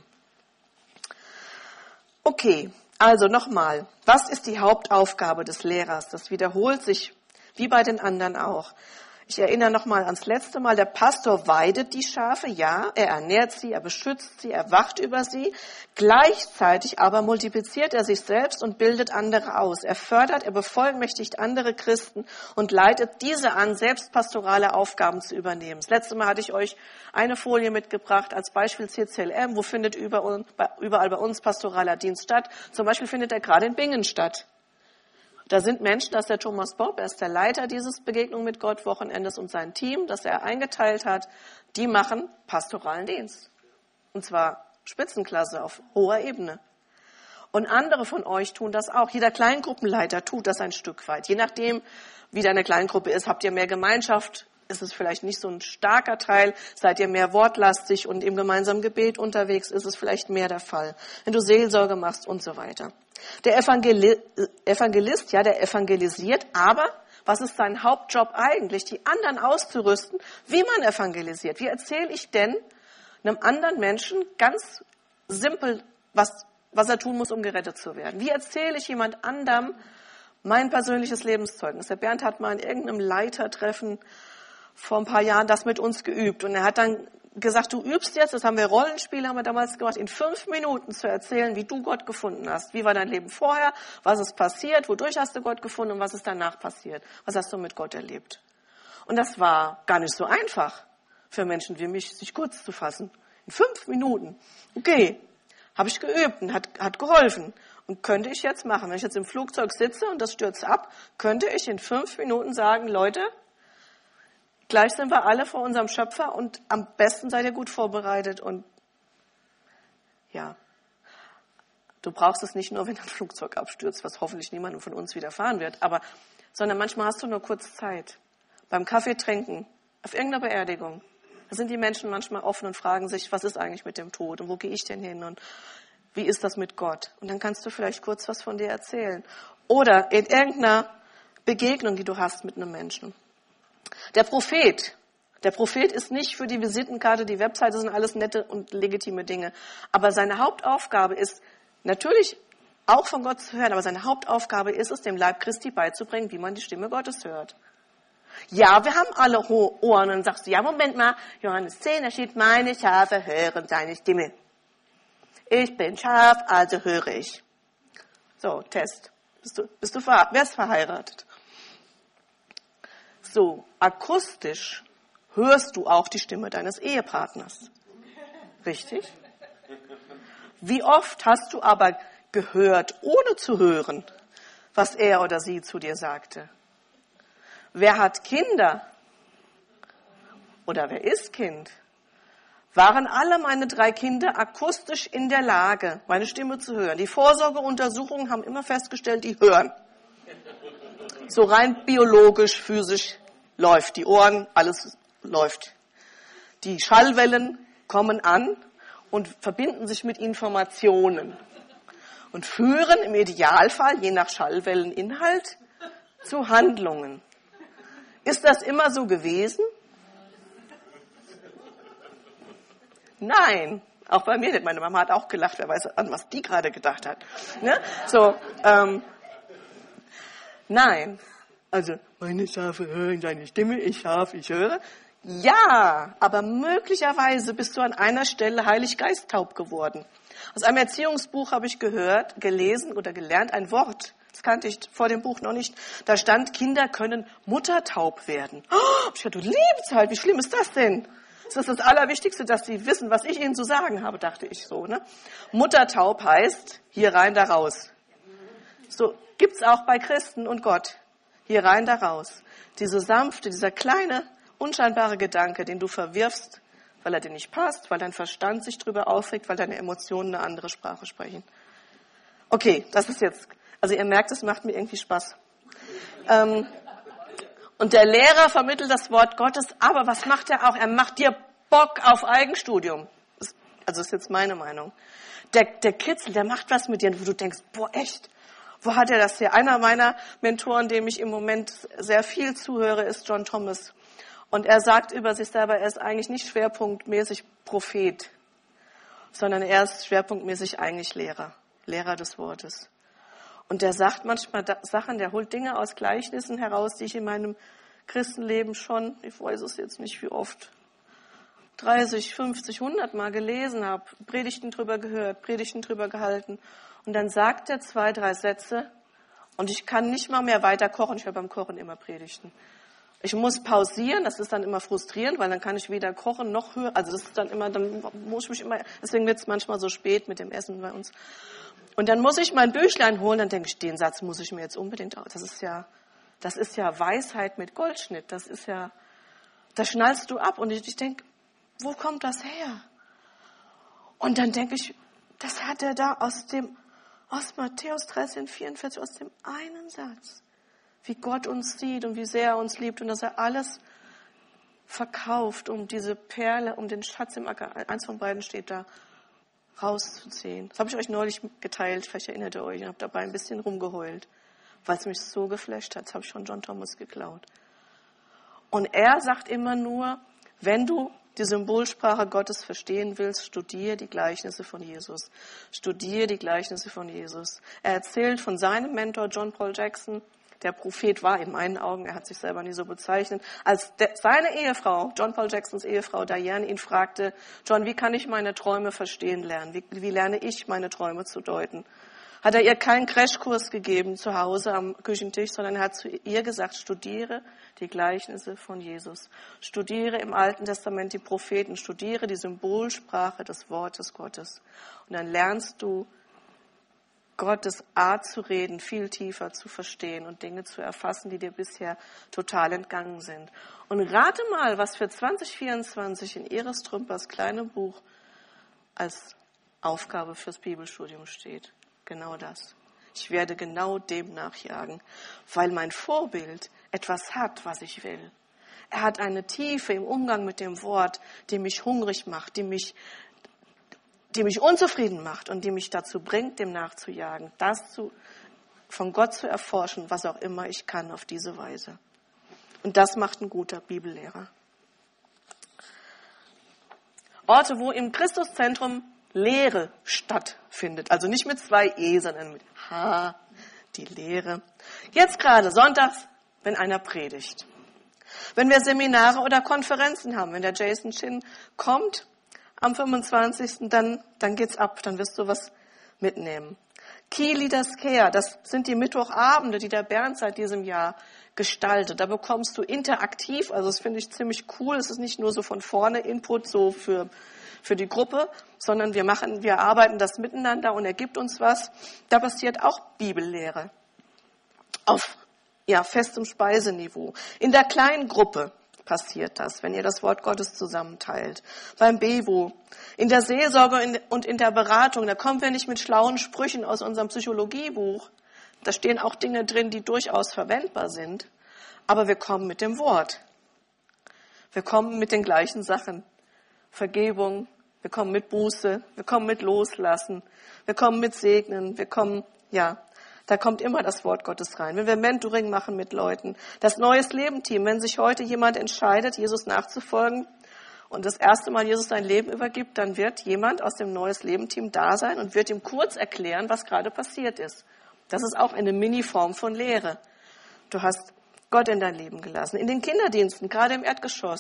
Okay, also nochmal, was ist die Hauptaufgabe des Lehrers? Das wiederholt sich wie bei den anderen auch. Ich erinnere nochmal ans letzte Mal, der Pastor weidet die Schafe, ja, er ernährt sie, er beschützt sie, er wacht über sie. Gleichzeitig aber multipliziert er sich selbst und bildet andere aus. Er fördert, er bevollmächtigt andere Christen und leitet diese an, selbst pastorale Aufgaben zu übernehmen. Das letzte Mal hatte ich euch eine Folie mitgebracht als Beispiel C C L M. Wo findet überall bei uns pastoraler Dienst statt? Zum Beispiel findet er gerade in Bingen statt. Da sind Menschen, das ist der Thomas Bob, er ist der Leiter dieses Begegnung mit Gott Wochenendes, und sein Team, das er eingeteilt hat, die machen pastoralen Dienst. Und zwar Spitzenklasse auf hoher Ebene. Und andere von euch tun das auch. Jeder Kleingruppenleiter tut das ein Stück weit. Je nachdem, wie deine Kleingruppe ist, habt ihr mehr Gemeinschaft, ist es vielleicht nicht so ein starker Teil, seid ihr mehr wortlastig und im gemeinsamen Gebet unterwegs, ist es vielleicht mehr der Fall. Wenn du Seelsorge machst und so weiter. Der Evangeli- Evangelist, ja, der evangelisiert, aber was ist sein Hauptjob eigentlich? Die anderen auszurüsten, wie man evangelisiert. Wie erzähle ich denn einem anderen Menschen ganz simpel, was, was er tun muss, um gerettet zu werden? Wie erzähle ich jemand anderem mein persönliches Lebenszeugnis? Der Bernd hat mal in irgendeinem Leitertreffen vor ein paar Jahren das mit uns geübt, und er hat dann gesagt, du übst jetzt, das haben wir Rollenspiele, haben wir damals gemacht, in fünf Minuten zu erzählen, wie du Gott gefunden hast. Wie war dein Leben vorher? Was ist passiert? Wodurch hast du Gott gefunden? Und was ist danach passiert? Was hast du mit Gott erlebt? Und das war gar nicht so einfach für Menschen wie mich, sich kurz zu fassen. In fünf Minuten. Okay, habe ich geübt und hat, hat geholfen. Und könnte ich jetzt machen, wenn ich jetzt im Flugzeug sitze und das stürzt ab, könnte ich in fünf Minuten sagen, Leute, gleich sind wir alle vor unserem Schöpfer und am besten seid ihr gut vorbereitet. Und ja, du brauchst es nicht nur, wenn ein Flugzeug abstürzt, was hoffentlich niemandem von uns widerfahren wird, aber, sondern manchmal hast du nur kurz Zeit. Beim Kaffee trinken, auf irgendeiner Beerdigung. Da sind die Menschen manchmal offen und fragen sich, was ist eigentlich mit dem Tod und wo gehe ich denn hin und wie ist das mit Gott? Und dann kannst du vielleicht kurz was von dir erzählen. Oder in irgendeiner Begegnung, die du hast mit einem Menschen. Der Prophet, der Prophet ist nicht für die Visitenkarte, die Webseite, sind alles nette und legitime Dinge. Aber seine Hauptaufgabe ist natürlich auch von Gott zu hören, aber seine Hauptaufgabe ist es, dem Leib Christi beizubringen, wie man die Stimme Gottes hört. Ja, wir haben alle Ohren, und dann sagst du, ja, Moment mal, Johannes zehn, da steht, meine Schafe hören seine Stimme. Ich bin Schaf, also höre ich. So, Test. Bist du, bist du ver- wer ist verheiratet? So, akustisch hörst du auch die Stimme deines Ehepartners. Richtig? Wie oft hast du aber gehört, ohne zu hören, was er oder sie zu dir sagte? Wer hat Kinder? Oder wer ist Kind? Waren alle meine drei Kinder akustisch in der Lage, meine Stimme zu hören? Die Vorsorgeuntersuchungen haben immer festgestellt, die hören. So rein biologisch, physisch läuft. Die Ohren, alles läuft. Die Schallwellen kommen an und verbinden sich mit Informationen und führen im Idealfall, je nach Schallwelleninhalt, zu Handlungen. Ist das immer so gewesen? Nein, auch bei mir nicht. Meine Mama hat auch gelacht, wer weiß, an was die gerade gedacht hat. Ne? So, ähm, nein. Also, meine Schafe hören deine Stimme, ich Schaf, ich höre. Ja, aber möglicherweise bist du an einer Stelle Heilig Geist taub geworden. Aus einem Erziehungsbuch habe ich gehört, gelesen oder gelernt, ein Wort, das kannte ich vor dem Buch noch nicht, da stand, Kinder können muttertaub werden. Oh, ich dachte, du Liebzeit, wie schlimm ist das denn? Das ist das Allerwichtigste, dass sie wissen, was ich ihnen zu sagen habe, dachte ich so. Ne? Muttertaub heißt, hier rein, da raus. So gibt's auch bei Christen und Gott. Hier rein, da raus. Diese sanfte, dieser kleine, unscheinbare Gedanke, den du verwirfst, weil er dir nicht passt, weil dein Verstand sich drüber aufregt, weil deine Emotionen eine andere Sprache sprechen. Okay, das ist jetzt, also ihr merkt, es macht mir irgendwie Spaß. Ähm, und der Lehrer vermittelt das Wort Gottes, aber was macht er auch? Er macht dir Bock auf Eigenstudium. Das, also das ist jetzt meine Meinung. Der, der Kitzel, der macht was mit dir, wo du denkst, boah, echt? Wo hat er das her? Einer meiner Mentoren, dem ich im Moment sehr viel zuhöre, ist John Thomas. Und er sagt über sich selber, er ist eigentlich nicht schwerpunktmäßig Prophet, sondern er ist schwerpunktmäßig eigentlich Lehrer, Lehrer des Wortes. Und der sagt manchmal Sachen, der holt Dinge aus Gleichnissen heraus, die ich in meinem Christenleben schon, ich weiß es jetzt nicht wie oft, dreißig, fünfzig, hundert Mal gelesen habe, Predigten drüber gehört, Predigten drüber gehalten. Und dann sagt er zwei, drei Sätze und ich kann nicht mal mehr weiter kochen. Ich höre beim Kochen immer Predigten. Ich muss pausieren, das ist dann immer frustrierend, weil dann kann ich weder kochen noch hören. Also das ist dann immer, dann muss ich mich immer, deswegen wird es manchmal so spät mit dem Essen bei uns. Und dann muss ich mein Büchlein holen, dann denke ich, den Satz muss ich mir jetzt unbedingt, das ist ja, das ist ja Weisheit mit Goldschnitt, das ist ja, da schnallst du ab und ich, ich denke, wo kommt das her? Und dann denke ich, das hat er da aus dem, aus Matthäus dreizehn, vierundvierzig, aus dem einen Satz. Wie Gott uns sieht und wie sehr er uns liebt und dass er alles verkauft, um diese Perle, um den Schatz im Acker, eins von beiden steht da, rauszuziehen. Das habe ich euch neulich geteilt, vielleicht erinnert ihr euch, und habe dabei ein bisschen rumgeheult, weil es mich so geflasht hat. Das habe ich von John Thomas geklaut. Und er sagt immer nur, wenn du die Symbolsprache Gottes verstehen willst, studiere die Gleichnisse von Jesus. Studiere die Gleichnisse von Jesus. Er erzählt von seinem Mentor John Paul Jackson, der Prophet war in meinen Augen, er hat sich selber nie so bezeichnet, als de, seine Ehefrau, John Paul Jacksons Ehefrau Diane, ihn fragte, John, wie kann ich meine Träume verstehen lernen? Wie, wie lerne ich meine Träume zu deuten? Hat er ihr keinen Crashkurs gegeben zu Hause am Küchentisch, sondern er hat zu ihr gesagt, studiere die Gleichnisse von Jesus. Studiere im Alten Testament die Propheten, studiere die Symbolsprache des Wortes Gottes. Und dann lernst du, Gottes Art zu reden, viel tiefer zu verstehen und Dinge zu erfassen, die dir bisher total entgangen sind. Und rate mal, was für zwanzig vierundzwanzig in Iris Trümpers kleinem Buch als Aufgabe fürs Bibelstudium steht. Genau das. Ich werde genau dem nachjagen, weil mein Vorbild etwas hat, was ich will. Er hat eine Tiefe im Umgang mit dem Wort, die mich hungrig macht, die mich die mich unzufrieden macht und die mich dazu bringt, dem nachzujagen, das zu, von Gott zu erforschen, was auch immer ich kann auf diese Weise. Und das macht ein guter Bibellehrer. Orte, wo im Christuszentrum Lehre stattfindet. Also nicht mit zwei E, sondern mit H, die Lehre. Jetzt gerade sonntags, wenn einer predigt. Wenn wir Seminare oder Konferenzen haben, wenn der Jason Chin kommt, am fünfundzwanzigsten dann, dann geht's ab, dann wirst du was mitnehmen. Key Leaders Care, das sind die Mittwochabende, die der Bernd seit diesem Jahr gestaltet. Da bekommst du interaktiv, also das finde ich ziemlich cool, es ist nicht nur so von vorne Input so für, für die Gruppe, sondern wir machen, wir arbeiten das miteinander und er gibt uns was. Da passiert auch Bibellehre auf, ja, festem Speiseniveau. In der kleinen Gruppe passiert das, wenn ihr das Wort Gottes zusammenteilt. Beim Bevo, in der Seelsorge und in der Beratung, da kommen wir nicht mit schlauen Sprüchen aus unserem Psychologiebuch. Da stehen auch Dinge drin, die durchaus verwendbar sind. Aber wir kommen mit dem Wort. Wir kommen mit den gleichen Sachen. Vergebung, wir kommen mit Buße, wir kommen mit Loslassen, wir kommen mit Segnen, wir kommen, ja, da kommt immer das Wort Gottes rein. Wenn wir Mentoring machen mit Leuten, das Neues Leben-Team, wenn sich heute jemand entscheidet, Jesus nachzufolgen und das erste Mal Jesus sein Leben übergibt, dann wird jemand aus dem Neues Leben-Team da sein und wird ihm kurz erklären, was gerade passiert ist. Das ist auch eine Mini-Form von Lehre. Du hast Gott in dein Leben gelassen. In den Kinderdiensten, gerade im Erdgeschoss,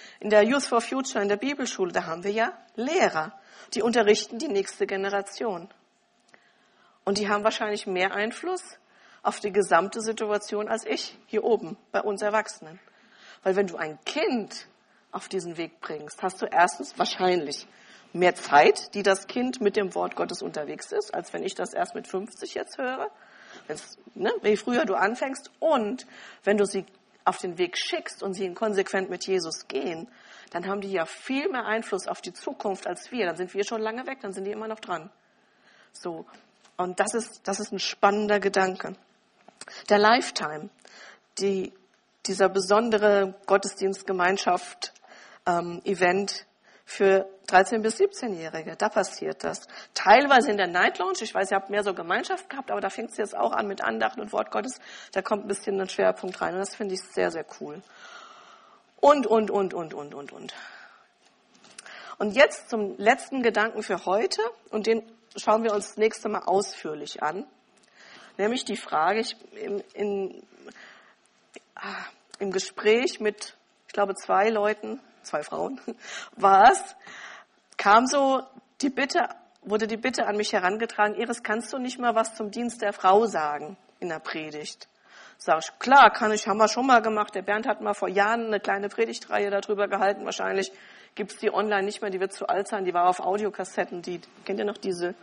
In der Youth for Future, in der Bibelschule, da haben wir ja Lehrer, die unterrichten die nächste Generation. Und die haben wahrscheinlich mehr Einfluss auf die gesamte Situation als ich hier oben bei uns Erwachsenen. Weil wenn du ein Kind auf diesen Weg bringst, hast du erstens wahrscheinlich mehr Zeit, die das Kind mit dem Wort Gottes unterwegs ist, als wenn ich das erst mit fünfzig jetzt höre. Wenn's, ne, je früher du anfängst und wenn du sie auf den Weg schickst und sie konsequent mit Jesus gehen, dann haben die ja viel mehr Einfluss auf die Zukunft als wir. Dann sind wir schon lange weg, dann sind die immer noch dran. So. Und das ist, das ist ein spannender Gedanke. Der Lifetime, die, dieser besondere Gottesdienstgemeinschaft, ähm, Event für dreizehn- bis siebzehnjährige, da passiert das. Teilweise in der Night Lounge, ich weiß, ihr habt mehr so Gemeinschaft gehabt, aber da fängt es jetzt auch an mit Andacht und Wort Gottes, da kommt ein bisschen ein Schwerpunkt rein und das finde ich sehr, sehr cool. Und, und, und, und, und, und, und. Und jetzt zum letzten Gedanken für heute und den schauen wir uns das nächste Mal ausführlich an. Nämlich die Frage, ich, in, in, ah, im Gespräch mit, ich glaube, zwei Leuten, zwei Frauen, war es, kam so die Bitte, wurde die Bitte an mich herangetragen, Iris, kannst du nicht mal was zum Dienst der Frau sagen in der Predigt? Sag ich, klar, kann ich, haben wir schon mal gemacht. Der Bernd hat mal vor Jahren eine kleine Predigtreihe darüber gehalten. Wahrscheinlich gibt's die online nicht mehr, die wird zu alt sein. Die war auf Audiokassetten. Die, kennt ihr noch diese,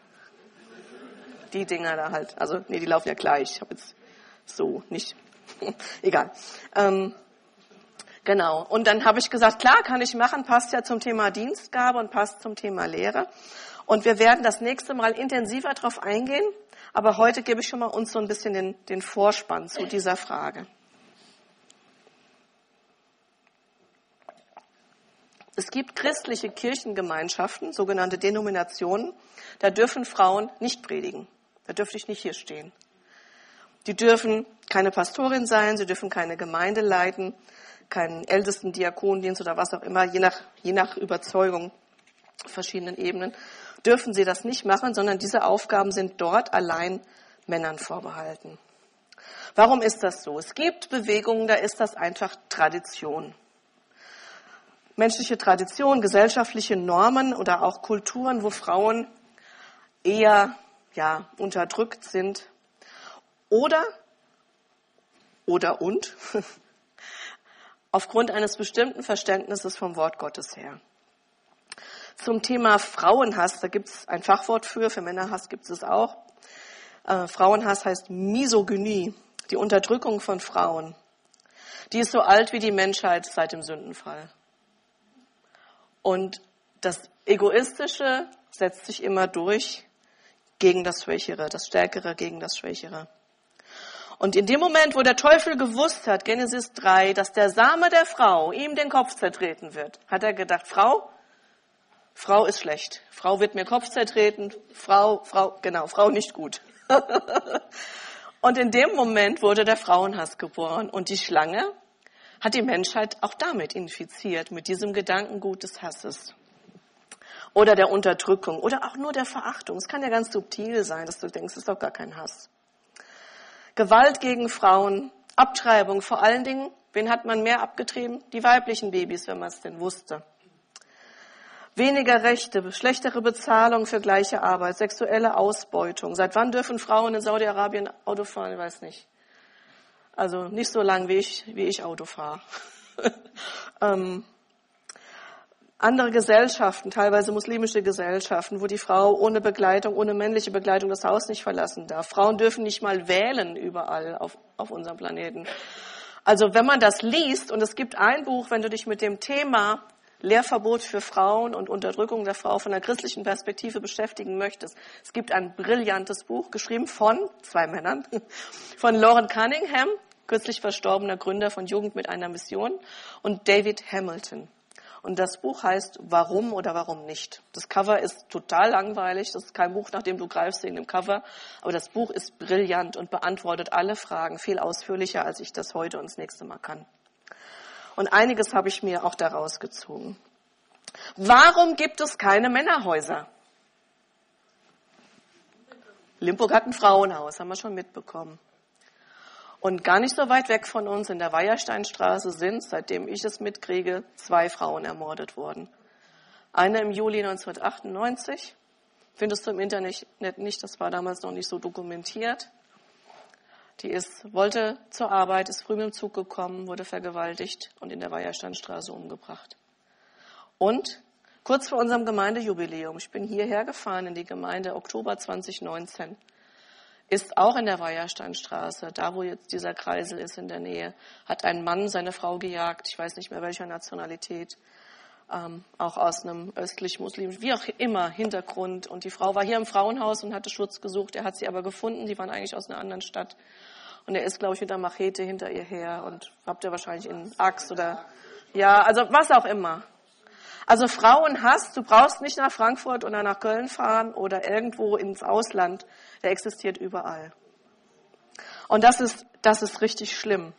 die Dinger da halt? Also, nee, die laufen ja gleich. Ich habe jetzt so nicht, egal. Ähm, genau. Und dann habe ich gesagt, klar, kann ich machen. Passt ja zum Thema Dienstgabe und passt zum Thema Lehre. Und wir werden das nächste Mal intensiver drauf eingehen. Aber heute gebe ich schon mal uns so ein bisschen den, den Vorspann zu dieser Frage. Es gibt christliche Kirchengemeinschaften, sogenannte Denominationen, da dürfen Frauen nicht predigen. Da dürfte ich nicht hier stehen. Die dürfen keine Pastorin sein, sie dürfen keine Gemeinde leiten, keinen ältesten Diakonendienst oder was auch immer, je nach, je nach Überzeugung, verschiedenen Ebenen, dürfen sie das nicht machen, sondern diese Aufgaben sind dort allein Männern vorbehalten. Warum ist das so? Es gibt Bewegungen, da ist das einfach Tradition. Menschliche Tradition, gesellschaftliche Normen oder auch Kulturen, wo Frauen eher ja, unterdrückt sind. Oder, oder und, aufgrund eines bestimmten Verständnisses vom Wort Gottes her. Zum Thema Frauenhass, da gibt es ein Fachwort für, für Männerhass gibt es auch. Äh, Frauenhass heißt Misogynie, die Unterdrückung von Frauen. Die ist so alt wie die Menschheit seit dem Sündenfall. Und das Egoistische setzt sich immer durch gegen das Schwächere, das Stärkere gegen das Schwächere. Und in dem Moment, wo der Teufel gewusst hat, Genesis drei, dass der Same der Frau ihm den Kopf zertreten wird, hat er gedacht, Frau, Frau ist schlecht. Frau wird mir Kopf zertreten. Frau, Frau, genau, Frau nicht gut. Und in dem Moment wurde der Frauenhass geboren. Und die Schlange hat die Menschheit auch damit infiziert, mit diesem Gedankengut des Hasses. Oder der Unterdrückung. Oder auch nur der Verachtung. Es kann ja ganz subtil sein, dass du denkst, es ist doch gar kein Hass. Gewalt gegen Frauen, Abtreibung, vor allen Dingen, wen hat man mehr abgetrieben? Die weiblichen Babys, wenn man es denn wusste. Weniger Rechte, schlechtere Bezahlung für gleiche Arbeit, sexuelle Ausbeutung. Seit wann dürfen Frauen in Saudi-Arabien Auto fahren? Ich weiß nicht. Also nicht so lang, wie ich, wie ich Auto fahre. ähm, andere Gesellschaften, teilweise muslimische Gesellschaften, wo die Frau ohne Begleitung, ohne männliche Begleitung das Haus nicht verlassen darf. Frauen dürfen nicht mal wählen überall auf, auf unserem Planeten. Also wenn man das liest, und es gibt ein Buch, wenn du dich mit dem Thema Lehrverbot für Frauen und Unterdrückung der Frau von der christlichen Perspektive beschäftigen möchtest. Es gibt ein brillantes Buch, geschrieben von zwei Männern, von Loren Cunningham, kürzlich verstorbener Gründer von Jugend mit einer Mission, und David Hamilton. Und das Buch heißt Warum oder Warum nicht. Das Cover ist total langweilig, das ist kein Buch, nach dem du greifst wegen dem Cover, aber das Buch ist brillant und beantwortet alle Fragen viel ausführlicher, als ich das heute und das nächste Mal kann. Und einiges habe ich mir auch daraus gezogen. Warum gibt es keine Männerhäuser? Limburg hat ein Frauenhaus, haben wir schon mitbekommen. Und gar nicht so weit weg von uns in der Weiersteinstraße sind, seitdem ich es mitkriege, zwei Frauen ermordet worden. Eine im Juli neunzehnhundertachtundneunzig, findest du im Internet nicht, das war damals noch nicht so dokumentiert. Die ist, wollte zur Arbeit, ist früh mit dem Zug gekommen, wurde vergewaltigt und in der Weiersteinstraße umgebracht. Und kurz vor unserem Gemeindejubiläum, ich bin hierher gefahren in die Gemeinde Oktober zwanzig neunzehn, ist auch in der Weiersteinstraße, da wo jetzt dieser Kreisel ist in der Nähe, hat ein Mann seine Frau gejagt, ich weiß nicht mehr welcher Nationalität, ähm, auch aus einem östlich-muslimischen, wie auch immer, Hintergrund. Und die Frau war hier im Frauenhaus und hatte Schutz gesucht, er hat sie aber gefunden, die waren eigentlich aus einer anderen Stadt. Und er ist, glaube ich, mit der Machete hinter ihr her und habt ihr wahrscheinlich in Axt oder, ja, also was auch immer. Also Frauenhass, du brauchst nicht nach Frankfurt oder nach Köln fahren oder irgendwo ins Ausland. Der existiert überall. Und das ist, das ist richtig schlimm.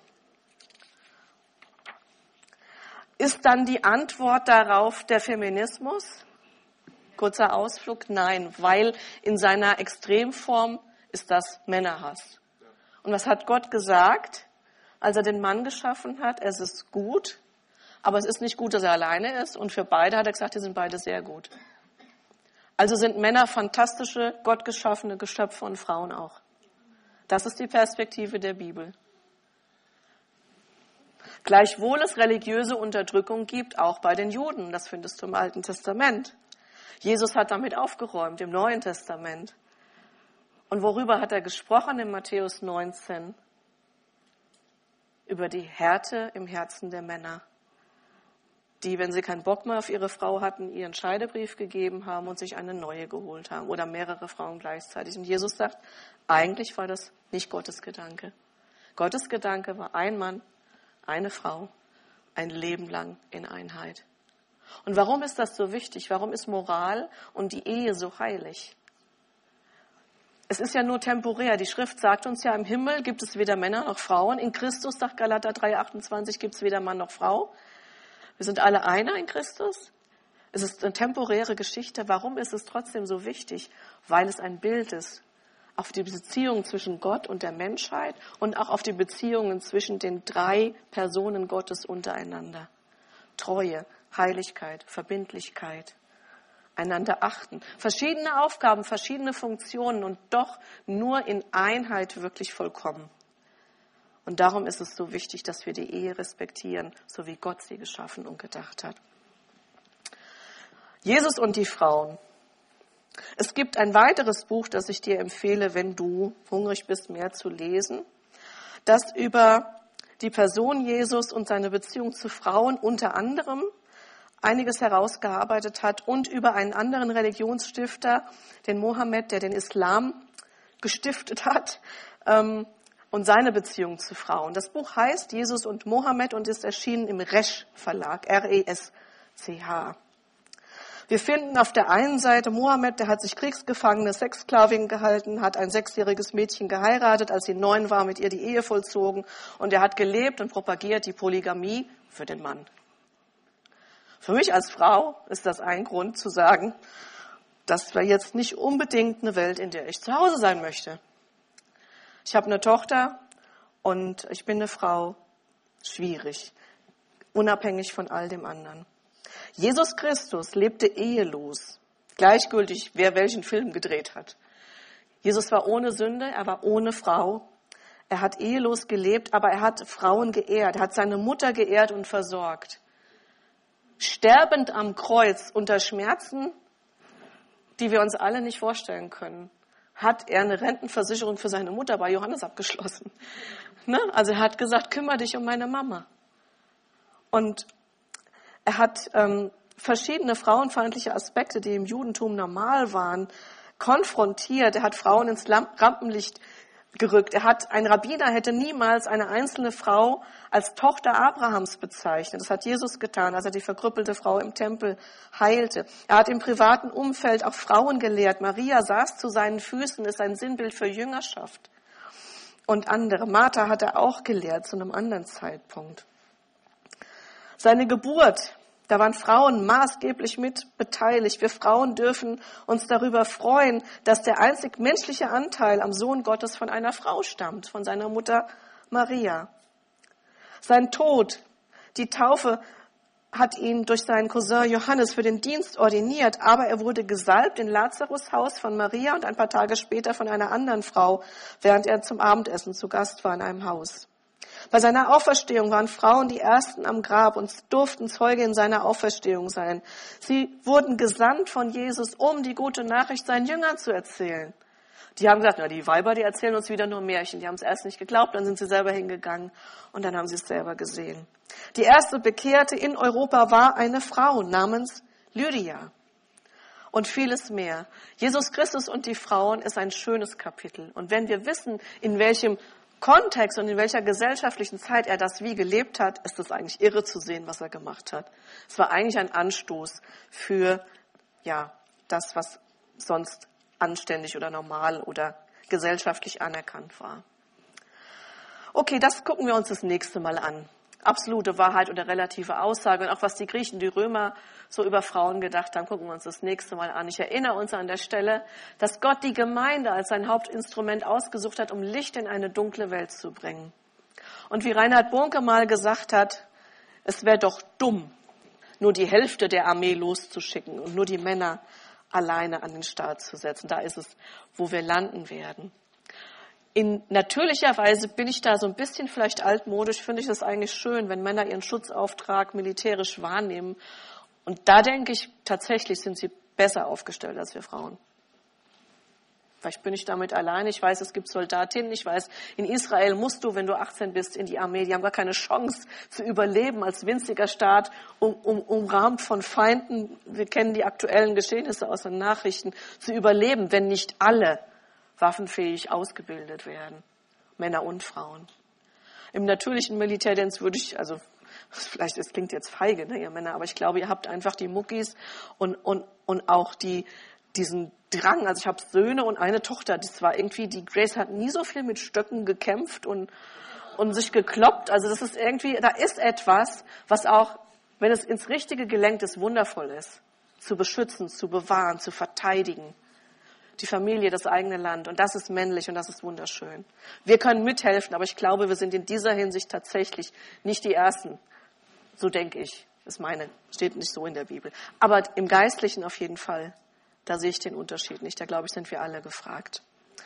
Ist dann die Antwort darauf der Feminismus? Kurzer Ausflug, nein, weil in seiner Extremform ist das Männerhass. Und was hat Gott gesagt, als er den Mann geschaffen hat? Es ist gut. Aber es ist nicht gut, dass er alleine ist. Und für beide hat er gesagt, die sind beide sehr gut. Also sind Männer fantastische, gottgeschaffene Geschöpfe und Frauen auch. Das ist die Perspektive der Bibel. Gleichwohl es religiöse Unterdrückung gibt, auch bei den Juden. Das findest du im Alten Testament. Jesus hat damit aufgeräumt, im Neuen Testament. Und worüber hat er gesprochen in Matthäus neunzehn? Über die Härte im Herzen der Männer, die, wenn sie keinen Bock mehr auf ihre Frau hatten, ihren Scheidebrief gegeben haben und sich eine neue geholt haben oder mehrere Frauen gleichzeitig. Und Jesus sagt, eigentlich war das nicht Gottes Gedanke. Gottes Gedanke war ein Mann, eine Frau, ein Leben lang in Einheit. Und warum ist das so wichtig? Warum ist Moral und die Ehe so heilig? Es ist ja nur temporär. Die Schrift sagt uns ja, im Himmel gibt es weder Männer noch Frauen. In Christus, sagt Galater drei achtundzwanzig, gibt es weder Mann noch Frau. Wir sind alle einer in Christus. Es ist eine temporäre Geschichte. Warum ist es trotzdem so wichtig? Weil es ein Bild ist auf die Beziehung zwischen Gott und der Menschheit und auch auf die Beziehungen zwischen den drei Personen Gottes untereinander. Treue, Heiligkeit, Verbindlichkeit, einander achten. Verschiedene Aufgaben, verschiedene Funktionen und doch nur in Einheit wirklich vollkommen. Und darum ist es so wichtig, dass wir die Ehe respektieren, so wie Gott sie geschaffen und gedacht hat. Jesus und die Frauen. Es gibt ein weiteres Buch, das ich dir empfehle, wenn du hungrig bist, mehr zu lesen, das über die Person Jesus und seine Beziehung zu Frauen unter anderem einiges herausgearbeitet hat und über einen anderen Religionsstifter, den Mohammed, der den Islam gestiftet hat, ähm, und seine Beziehung zu Frauen. Das Buch heißt Jesus und Mohammed und ist erschienen im Resch Verlag, R E S C H. Wir finden auf der einen Seite Mohammed, der hat sich kriegsgefangene Sexsklavin gehalten, hat ein sechsjähriges Mädchen geheiratet, als sie neun war, mit ihr die Ehe vollzogen und er hat gelebt und propagiert die Polygamie für den Mann. Für mich als Frau ist das ein Grund zu sagen, das wäre jetzt nicht unbedingt eine Welt, in der ich zu Hause sein möchte. Ich habe eine Tochter und ich bin eine Frau, schwierig, unabhängig von all dem anderen. Jesus Christus lebte ehelos, gleichgültig, wer welchen Film gedreht hat. Jesus war ohne Sünde, er war ohne Frau, er hat ehelos gelebt, aber er hat Frauen geehrt, er hat seine Mutter geehrt und versorgt. Sterbend am Kreuz unter Schmerzen, die wir uns alle nicht vorstellen können, hat er eine Rentenversicherung für seine Mutter bei Johannes abgeschlossen. Ne? Also er hat gesagt, kümmere dich um meine Mama. Und er hat ähm, verschiedene frauenfeindliche Aspekte, die im Judentum normal waren, konfrontiert. Er hat Frauen ins Rampenlicht gerückt. Er hat, ein Rabbiner hätte niemals eine einzelne Frau als Tochter Abrahams bezeichnet. Das hat Jesus getan, als er die verkrüppelte Frau im Tempel heilte. Er hat im privaten Umfeld auch Frauen gelehrt. Maria saß zu seinen Füßen, ist ein Sinnbild für Jüngerschaft. Und andere. Martha hat er auch gelehrt zu einem anderen Zeitpunkt. Seine Geburt, da waren Frauen maßgeblich mit beteiligt. Wir Frauen dürfen uns darüber freuen, dass der einzig menschliche Anteil am Sohn Gottes von einer Frau stammt, von seiner Mutter Maria. Sein Tod, die Taufe, hat ihn durch seinen Cousin Johannes für den Dienst ordiniert, aber er wurde gesalbt in Lazarus' Haus von Maria und ein paar Tage später von einer anderen Frau, während er zum Abendessen zu Gast war in einem Haus. Bei seiner Auferstehung waren Frauen die Ersten am Grab und durften Zeuge in seiner Auferstehung sein. Sie wurden gesandt von Jesus, um die gute Nachricht seinen Jüngern zu erzählen. Die haben gesagt, na, die Weiber, die erzählen uns wieder nur Märchen. Die haben es erst nicht geglaubt, dann sind sie selber hingegangen und dann haben sie es selber gesehen. Die erste Bekehrte in Europa war eine Frau namens Lydia und vieles mehr. Jesus Christus und die Frauen ist ein schönes Kapitel. Und wenn wir wissen, in welchem Kontext und in welcher gesellschaftlichen Zeit er das wie gelebt hat, ist es eigentlich irre zu sehen, was er gemacht hat. Es war eigentlich ein Anstoß für ja das, was sonst anständig oder normal oder gesellschaftlich anerkannt war. Okay, das gucken wir uns das nächste Mal an. Absolute Wahrheit oder relative Aussage und auch was die Griechen, die Römer so über Frauen gedacht haben, gucken wir uns das nächste Mal an. Ich erinnere uns an der Stelle, dass Gott die Gemeinde als sein Hauptinstrument ausgesucht hat, um Licht in eine dunkle Welt zu bringen. Und wie Reinhard Bonke mal gesagt hat, es wäre doch dumm, nur die Hälfte der Armee loszuschicken und nur die Männer alleine an den Start zu setzen. Da ist es, wo wir landen werden. In natürlicher Weise bin ich da so ein bisschen vielleicht altmodisch, finde ich das eigentlich schön, wenn Männer ihren Schutzauftrag militärisch wahrnehmen. Und da denke ich, tatsächlich sind sie besser aufgestellt als wir Frauen. Vielleicht bin ich damit alleine. Ich weiß, es gibt Soldatinnen. Ich weiß, in Israel musst du, wenn du achtzehn bist, in die Armee. Die haben gar keine Chance zu überleben als winziger Staat, um, um, umrahmt von Feinden. Wir kennen die aktuellen Geschehnisse aus den Nachrichten. Zu überleben, wenn nicht alle waffenfähig ausgebildet werden. Männer und Frauen. Im natürlichen Militärdienst würde ich, also vielleicht, es klingt jetzt feige, ne, ihr Männer, aber ich glaube, ihr habt einfach die Muckis und, und, und auch die, diesen Drang. Also ich habe Söhne und eine Tochter, das war irgendwie, die Grace hat nie so viel mit Stöcken gekämpft und, und sich gekloppt. Also das ist irgendwie, da ist etwas, was auch, wenn es ins Richtige gelenkt ist, wundervoll ist. Zu beschützen, zu bewahren, zu verteidigen. Die Familie, das eigene Land. Und das ist männlich und das ist wunderschön. Wir können mithelfen, aber ich glaube, wir sind in dieser Hinsicht tatsächlich nicht die Ersten. So denke ich. Das meine, steht nicht so in der Bibel. Aber im Geistlichen auf jeden Fall. Da sehe ich den Unterschied nicht. Da, glaube ich, sind wir alle gefragt.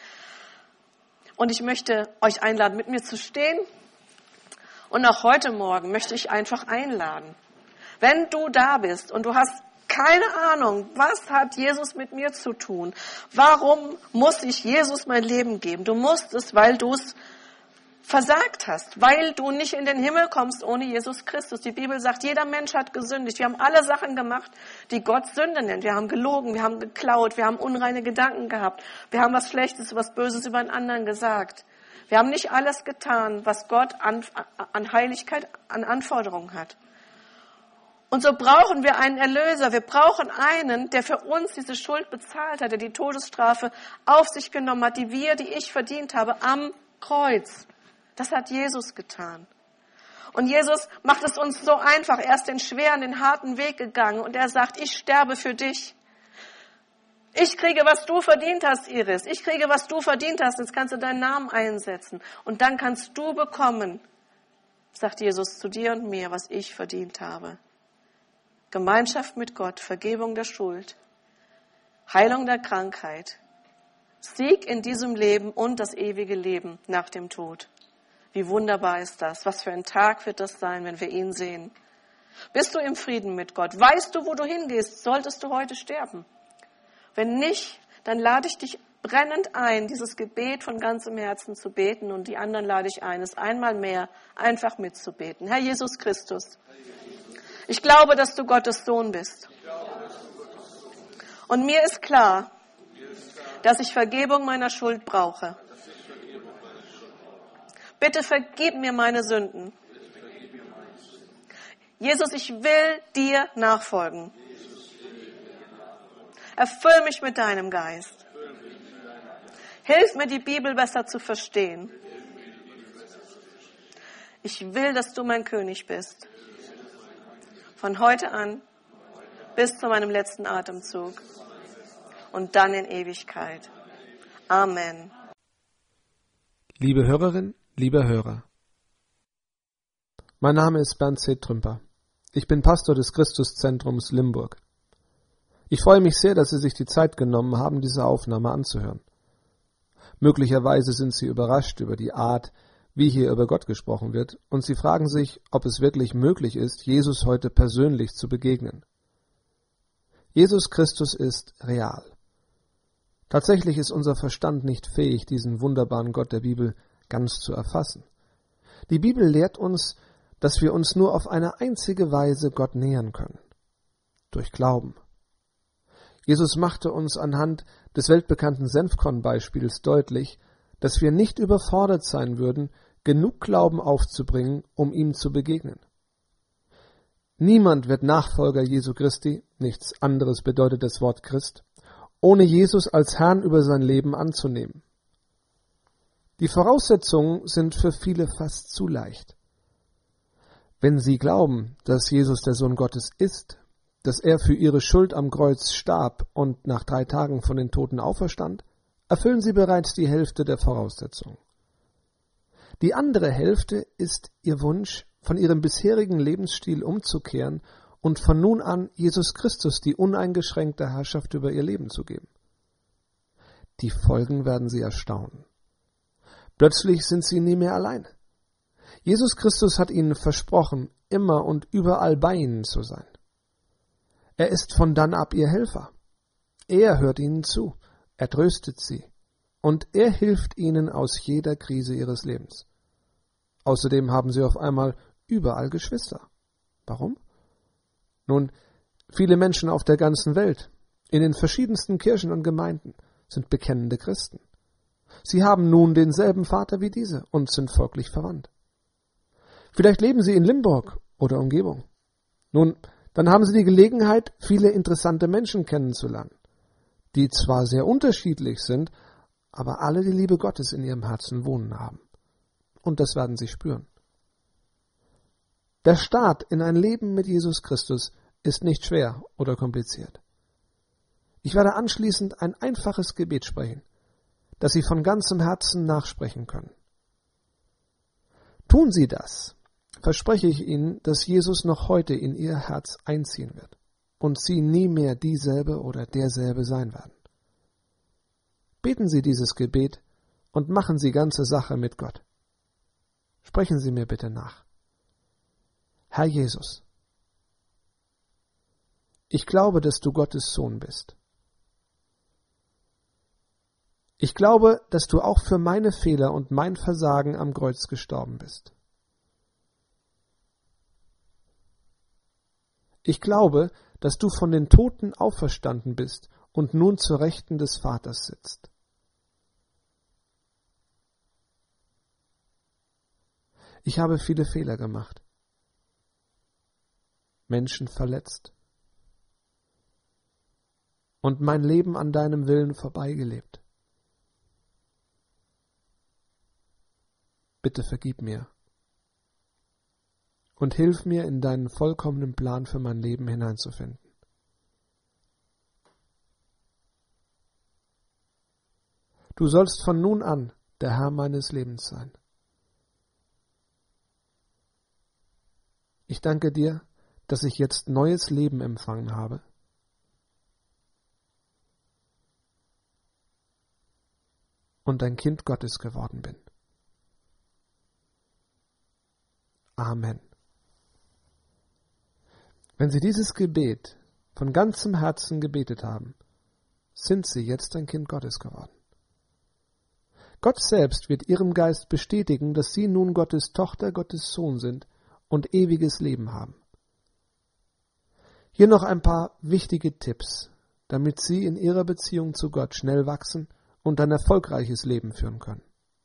Und ich möchte euch einladen, mit mir zu stehen. Und auch heute Morgen möchte ich einfach einladen. Wenn du da bist und du hast keine Ahnung, was hat Jesus mit mir zu tun? Warum muss ich Jesus mein Leben geben? Du musst es, weil du es versagt hast, weil du nicht in den Himmel kommst ohne Jesus Christus. Die Bibel sagt, jeder Mensch hat gesündigt. Wir haben alle Sachen gemacht, die Gott Sünde nennt. Wir haben gelogen, wir haben geklaut, wir haben unreine Gedanken gehabt. Wir haben was Schlechtes, was Böses über einen anderen gesagt. Wir haben nicht alles getan, was Gott an, an Heiligkeit, an Anforderungen hat. Und so brauchen wir einen Erlöser. Wir brauchen einen, der für uns diese Schuld bezahlt hat, der die Todesstrafe auf sich genommen hat, die wir, die ich verdient habe, am Kreuz. Das hat Jesus getan. Und Jesus macht es uns so einfach. Er ist den schweren, den harten Weg gegangen und er sagt, ich sterbe für dich. Ich kriege, was du verdient hast, Iris. Ich kriege, was du verdient hast. Jetzt kannst du deinen Namen einsetzen. Und dann kannst du bekommen, sagt Jesus zu dir und mir, was ich verdient habe. Gemeinschaft mit Gott, Vergebung der Schuld, Heilung der Krankheit, Sieg in diesem Leben und das ewige Leben nach dem Tod. Wie wunderbar ist das? Was für ein Tag wird das sein, wenn wir ihn sehen? Bist du im Frieden mit Gott? Weißt du, wo du hingehst? Solltest du heute sterben? Wenn nicht, dann lade ich dich brennend ein, dieses Gebet von ganzem Herzen zu beten und die anderen lade ich ein, es einmal mehr einfach mitzubeten. Herr Jesus Christus, ich glaube, dass du Gottes Sohn bist. Und mir ist klar, dass ich Vergebung meiner Schuld brauche. Bitte vergib mir meine Sünden. Jesus, ich will dir nachfolgen. Erfüll mich mit deinem Geist. Hilf mir, die Bibel besser zu verstehen. Ich will, dass du mein König bist. Von heute an bis zu meinem letzten Atemzug und dann in Ewigkeit. Amen. Liebe Hörerin, lieber Hörer, Mein Name ist Bernd C. Trümper. Ich bin Pastor des Christuszentrums Limburg. Ich freue mich sehr, dass Sie sich die Zeit genommen haben, diese Aufnahme anzuhören. Möglicherweise sind Sie überrascht über die Art, wie hier über Gott gesprochen wird, und Sie fragen sich, ob es wirklich möglich ist, Jesus heute persönlich zu begegnen. Jesus Christus ist real. Tatsächlich ist unser Verstand nicht fähig, diesen wunderbaren Gott der Bibel ganz zu erfassen. Die Bibel lehrt uns, dass wir uns nur auf eine einzige Weise Gott nähern können: durch Glauben. Jesus machte uns anhand des weltbekannten Senfkorn-Beispiels deutlich, dass wir nicht überfordert sein würden, genug Glauben aufzubringen, um ihm zu begegnen. Niemand wird Nachfolger Jesu Christi, nichts anderes bedeutet das Wort Christ, ohne Jesus als Herrn über sein Leben anzunehmen. Die Voraussetzungen sind für viele fast zu leicht. Wenn sie glauben, dass Jesus der Sohn Gottes ist, dass er für ihre Schuld am Kreuz starb und nach drei Tagen von den Toten auferstand, erfüllen sie bereits die Hälfte der Voraussetzungen. Die andere Hälfte ist ihr Wunsch, von ihrem bisherigen Lebensstil umzukehren und von nun an Jesus Christus die uneingeschränkte Herrschaft über ihr Leben zu geben. Die Folgen werden sie erstaunen. Plötzlich sind sie nie mehr allein. Jesus Christus hat ihnen versprochen, immer und überall bei ihnen zu sein. Er ist von dann ab ihr Helfer. Er hört ihnen zu, er tröstet sie und er hilft ihnen aus jeder Krise ihres Lebens. Außerdem haben sie auf einmal überall Geschwister. Warum? Nun, viele Menschen auf der ganzen Welt, in den verschiedensten Kirchen und Gemeinden, sind bekennende Christen. Sie haben nun denselben Vater wie diese und sind folglich verwandt. Vielleicht leben sie in Limburg oder Umgebung. Nun, dann haben sie die Gelegenheit, viele interessante Menschen kennenzulernen, die zwar sehr unterschiedlich sind, aber alle die Liebe Gottes in ihrem Herzen wohnen haben. Und das werden sie spüren. Der Start in ein Leben mit Jesus Christus ist nicht schwer oder kompliziert. Ich werde anschließend ein einfaches Gebet sprechen, das Sie von ganzem Herzen nachsprechen können. Tun Sie das, verspreche ich Ihnen, dass Jesus noch heute in Ihr Herz einziehen wird und Sie nie mehr dieselbe oder derselbe sein werden. Beten Sie dieses Gebet und machen Sie ganze Sache mit Gott. Sprechen Sie mir bitte nach. Herr Jesus, ich glaube, dass du Gottes Sohn bist. Ich glaube, dass du auch für meine Fehler und mein Versagen am Kreuz gestorben bist. Ich glaube, dass du von den Toten auferstanden bist und nun zur Rechten des Vaters sitzt. Ich habe viele Fehler gemacht, Menschen verletzt und mein Leben an deinem Willen vorbeigelebt. Bitte vergib mir und hilf mir, in deinen vollkommenen Plan für mein Leben hineinzufinden. Du sollst von nun an der Herr meines Lebens sein. Ich danke dir, dass ich jetzt neues Leben empfangen habe. Und ein Kind Gottes geworden bin. Amen. Wenn Sie dieses Gebet von ganzem Herzen gebetet haben, sind Sie jetzt ein Kind Gottes geworden. Gott selbst wird Ihrem Geist bestätigen, dass Sie nun Gottes Tochter, Gottes Sohn sind und ewiges Leben haben. Hier noch ein paar wichtige Tipps, damit Sie in Ihrer Beziehung zu Gott schnell wachsen und ein erfolgreiches Leben führen können.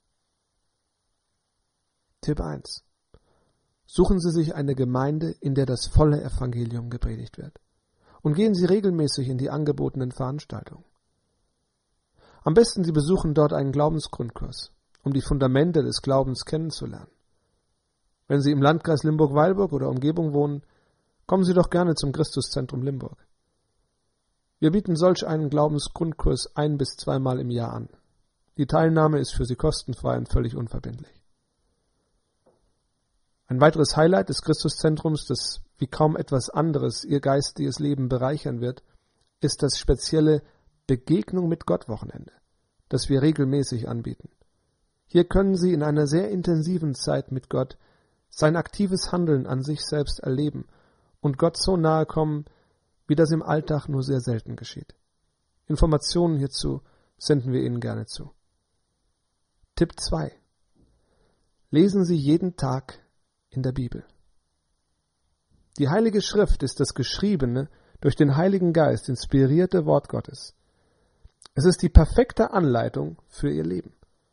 Tipp eins. Suchen Sie sich eine Gemeinde, in der das volle Evangelium gepredigt wird. Und gehen Sie regelmäßig in die angebotenen Veranstaltungen. Am besten Sie besuchen dort einen Glaubensgrundkurs, um die Fundamente des Glaubens kennenzulernen. Wenn Sie im Landkreis Limburg-Weilburg oder Umgebung wohnen, kommen Sie doch gerne zum Christuszentrum Limburg. Wir bieten solch einen Glaubensgrundkurs ein- bis zweimal im Jahr an. Die Teilnahme ist für Sie kostenfrei und völlig unverbindlich. Ein weiteres Highlight des Christuszentrums, das wie kaum etwas anderes ihr geistiges Leben bereichern wird, ist das spezielle Begegnung mit Gott Wochenende, das wir regelmäßig anbieten. Hier können Sie in einer sehr intensiven Zeit mit Gott sein aktives Handeln an sich selbst erleben und Gott so nahe kommen, wie das im Alltag nur sehr selten geschieht. Informationen hierzu senden wir Ihnen gerne zu. Tipp zwei. Lesen Sie jeden Tag in der Bibel. Die Heilige Schrift ist das geschriebene, durch den Heiligen Geist inspirierte Wort Gottes. Es ist die perfekte Anleitung für Ihr Leben.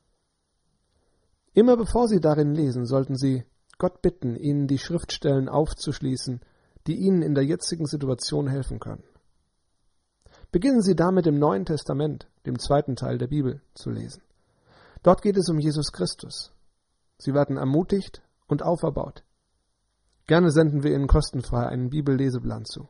Immer bevor Sie darin lesen, sollten Sie Gott bitten, Ihnen die Schriftstellen aufzuschließen, die Ihnen in der jetzigen Situation helfen können. Beginnen Sie damit im Neuen Testament, dem zweiten Teil der Bibel, zu lesen. Dort geht es um Jesus Christus. Sie werden ermutigt und auferbaut. Gerne senden wir Ihnen kostenfrei einen Bibelleseplan zu.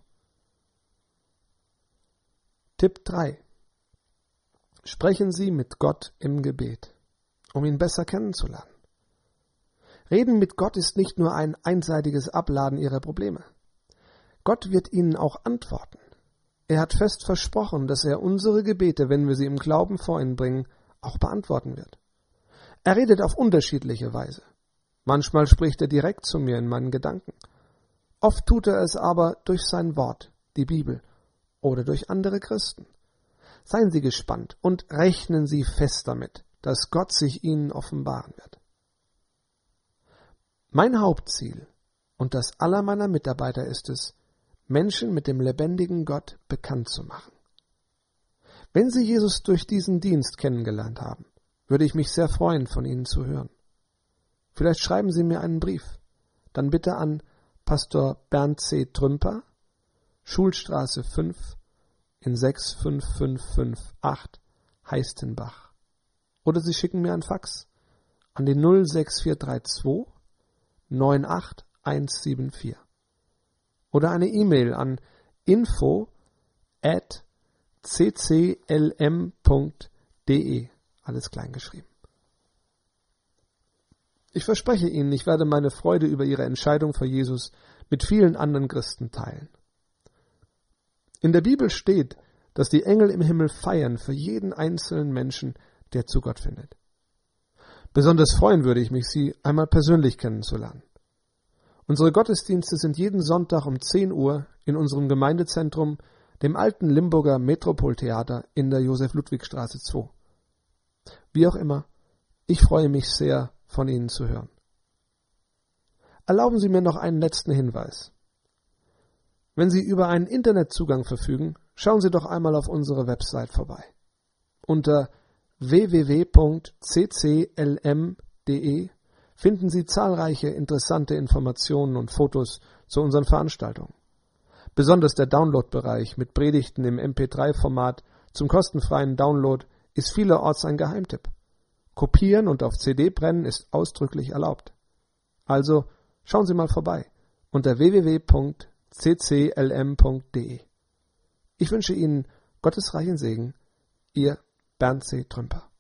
Tipp drei. Sprechen Sie mit Gott im Gebet, um ihn besser kennenzulernen. Reden mit Gott ist nicht nur ein einseitiges Abladen Ihrer Probleme. Gott wird Ihnen auch antworten. Er hat fest versprochen, dass er unsere Gebete, wenn wir sie im Glauben vor ihn bringen, auch beantworten wird. Er redet auf unterschiedliche Weise. Manchmal spricht er direkt zu mir in meinen Gedanken. Oft tut er es aber durch sein Wort, die Bibel, oder durch andere Christen. Seien Sie gespannt und rechnen Sie fest damit, dass Gott sich Ihnen offenbaren wird. Mein Hauptziel und das aller meiner Mitarbeiter ist es, Menschen mit dem lebendigen Gott bekannt zu machen. Wenn Sie Jesus durch diesen Dienst kennengelernt haben, würde ich mich sehr freuen, von Ihnen zu hören. Vielleicht schreiben Sie mir einen Brief, dann bitte an Pastor Bernd C. Trümper, Schulstraße fünf in sechs fünf fünf fünf acht Heistenbach. Oder Sie schicken mir ein Fax an die null sechs vier drei zwei neun acht eins sieben vier. Oder eine E-Mail an info at c c l m punkt d e, alles klein geschrieben. Ich verspreche Ihnen, ich werde meine Freude über Ihre Entscheidung für Jesus mit vielen anderen Christen teilen. In der Bibel steht, dass die Engel im Himmel feiern für jeden einzelnen Menschen, der zu Gott findet. Besonders freuen würde ich mich, Sie einmal persönlich kennenzulernen. Unsere Gottesdienste sind jeden Sonntag um zehn Uhr in unserem Gemeindezentrum, dem alten Limburger Metropoltheater in der Josef-Ludwig-Straße zwei. Wie auch immer, ich freue mich sehr, von Ihnen zu hören. Erlauben Sie mir noch einen letzten Hinweis. Wenn Sie über einen Internetzugang verfügen, schauen Sie doch einmal auf unsere Website vorbei. Unter w w w punkt c c l m punkt d e finden Sie zahlreiche interessante Informationen und Fotos zu unseren Veranstaltungen. Besonders der Download-Bereich mit Predigten im M P drei Format zum kostenfreien Download ist vielerorts ein Geheimtipp. Kopieren und auf C D brennen ist ausdrücklich erlaubt. Also schauen Sie mal vorbei unter w w w punkt c c l m punkt d e. Ich wünsche Ihnen Gottes reichen Segen. Ihr Bernd C. Trümper.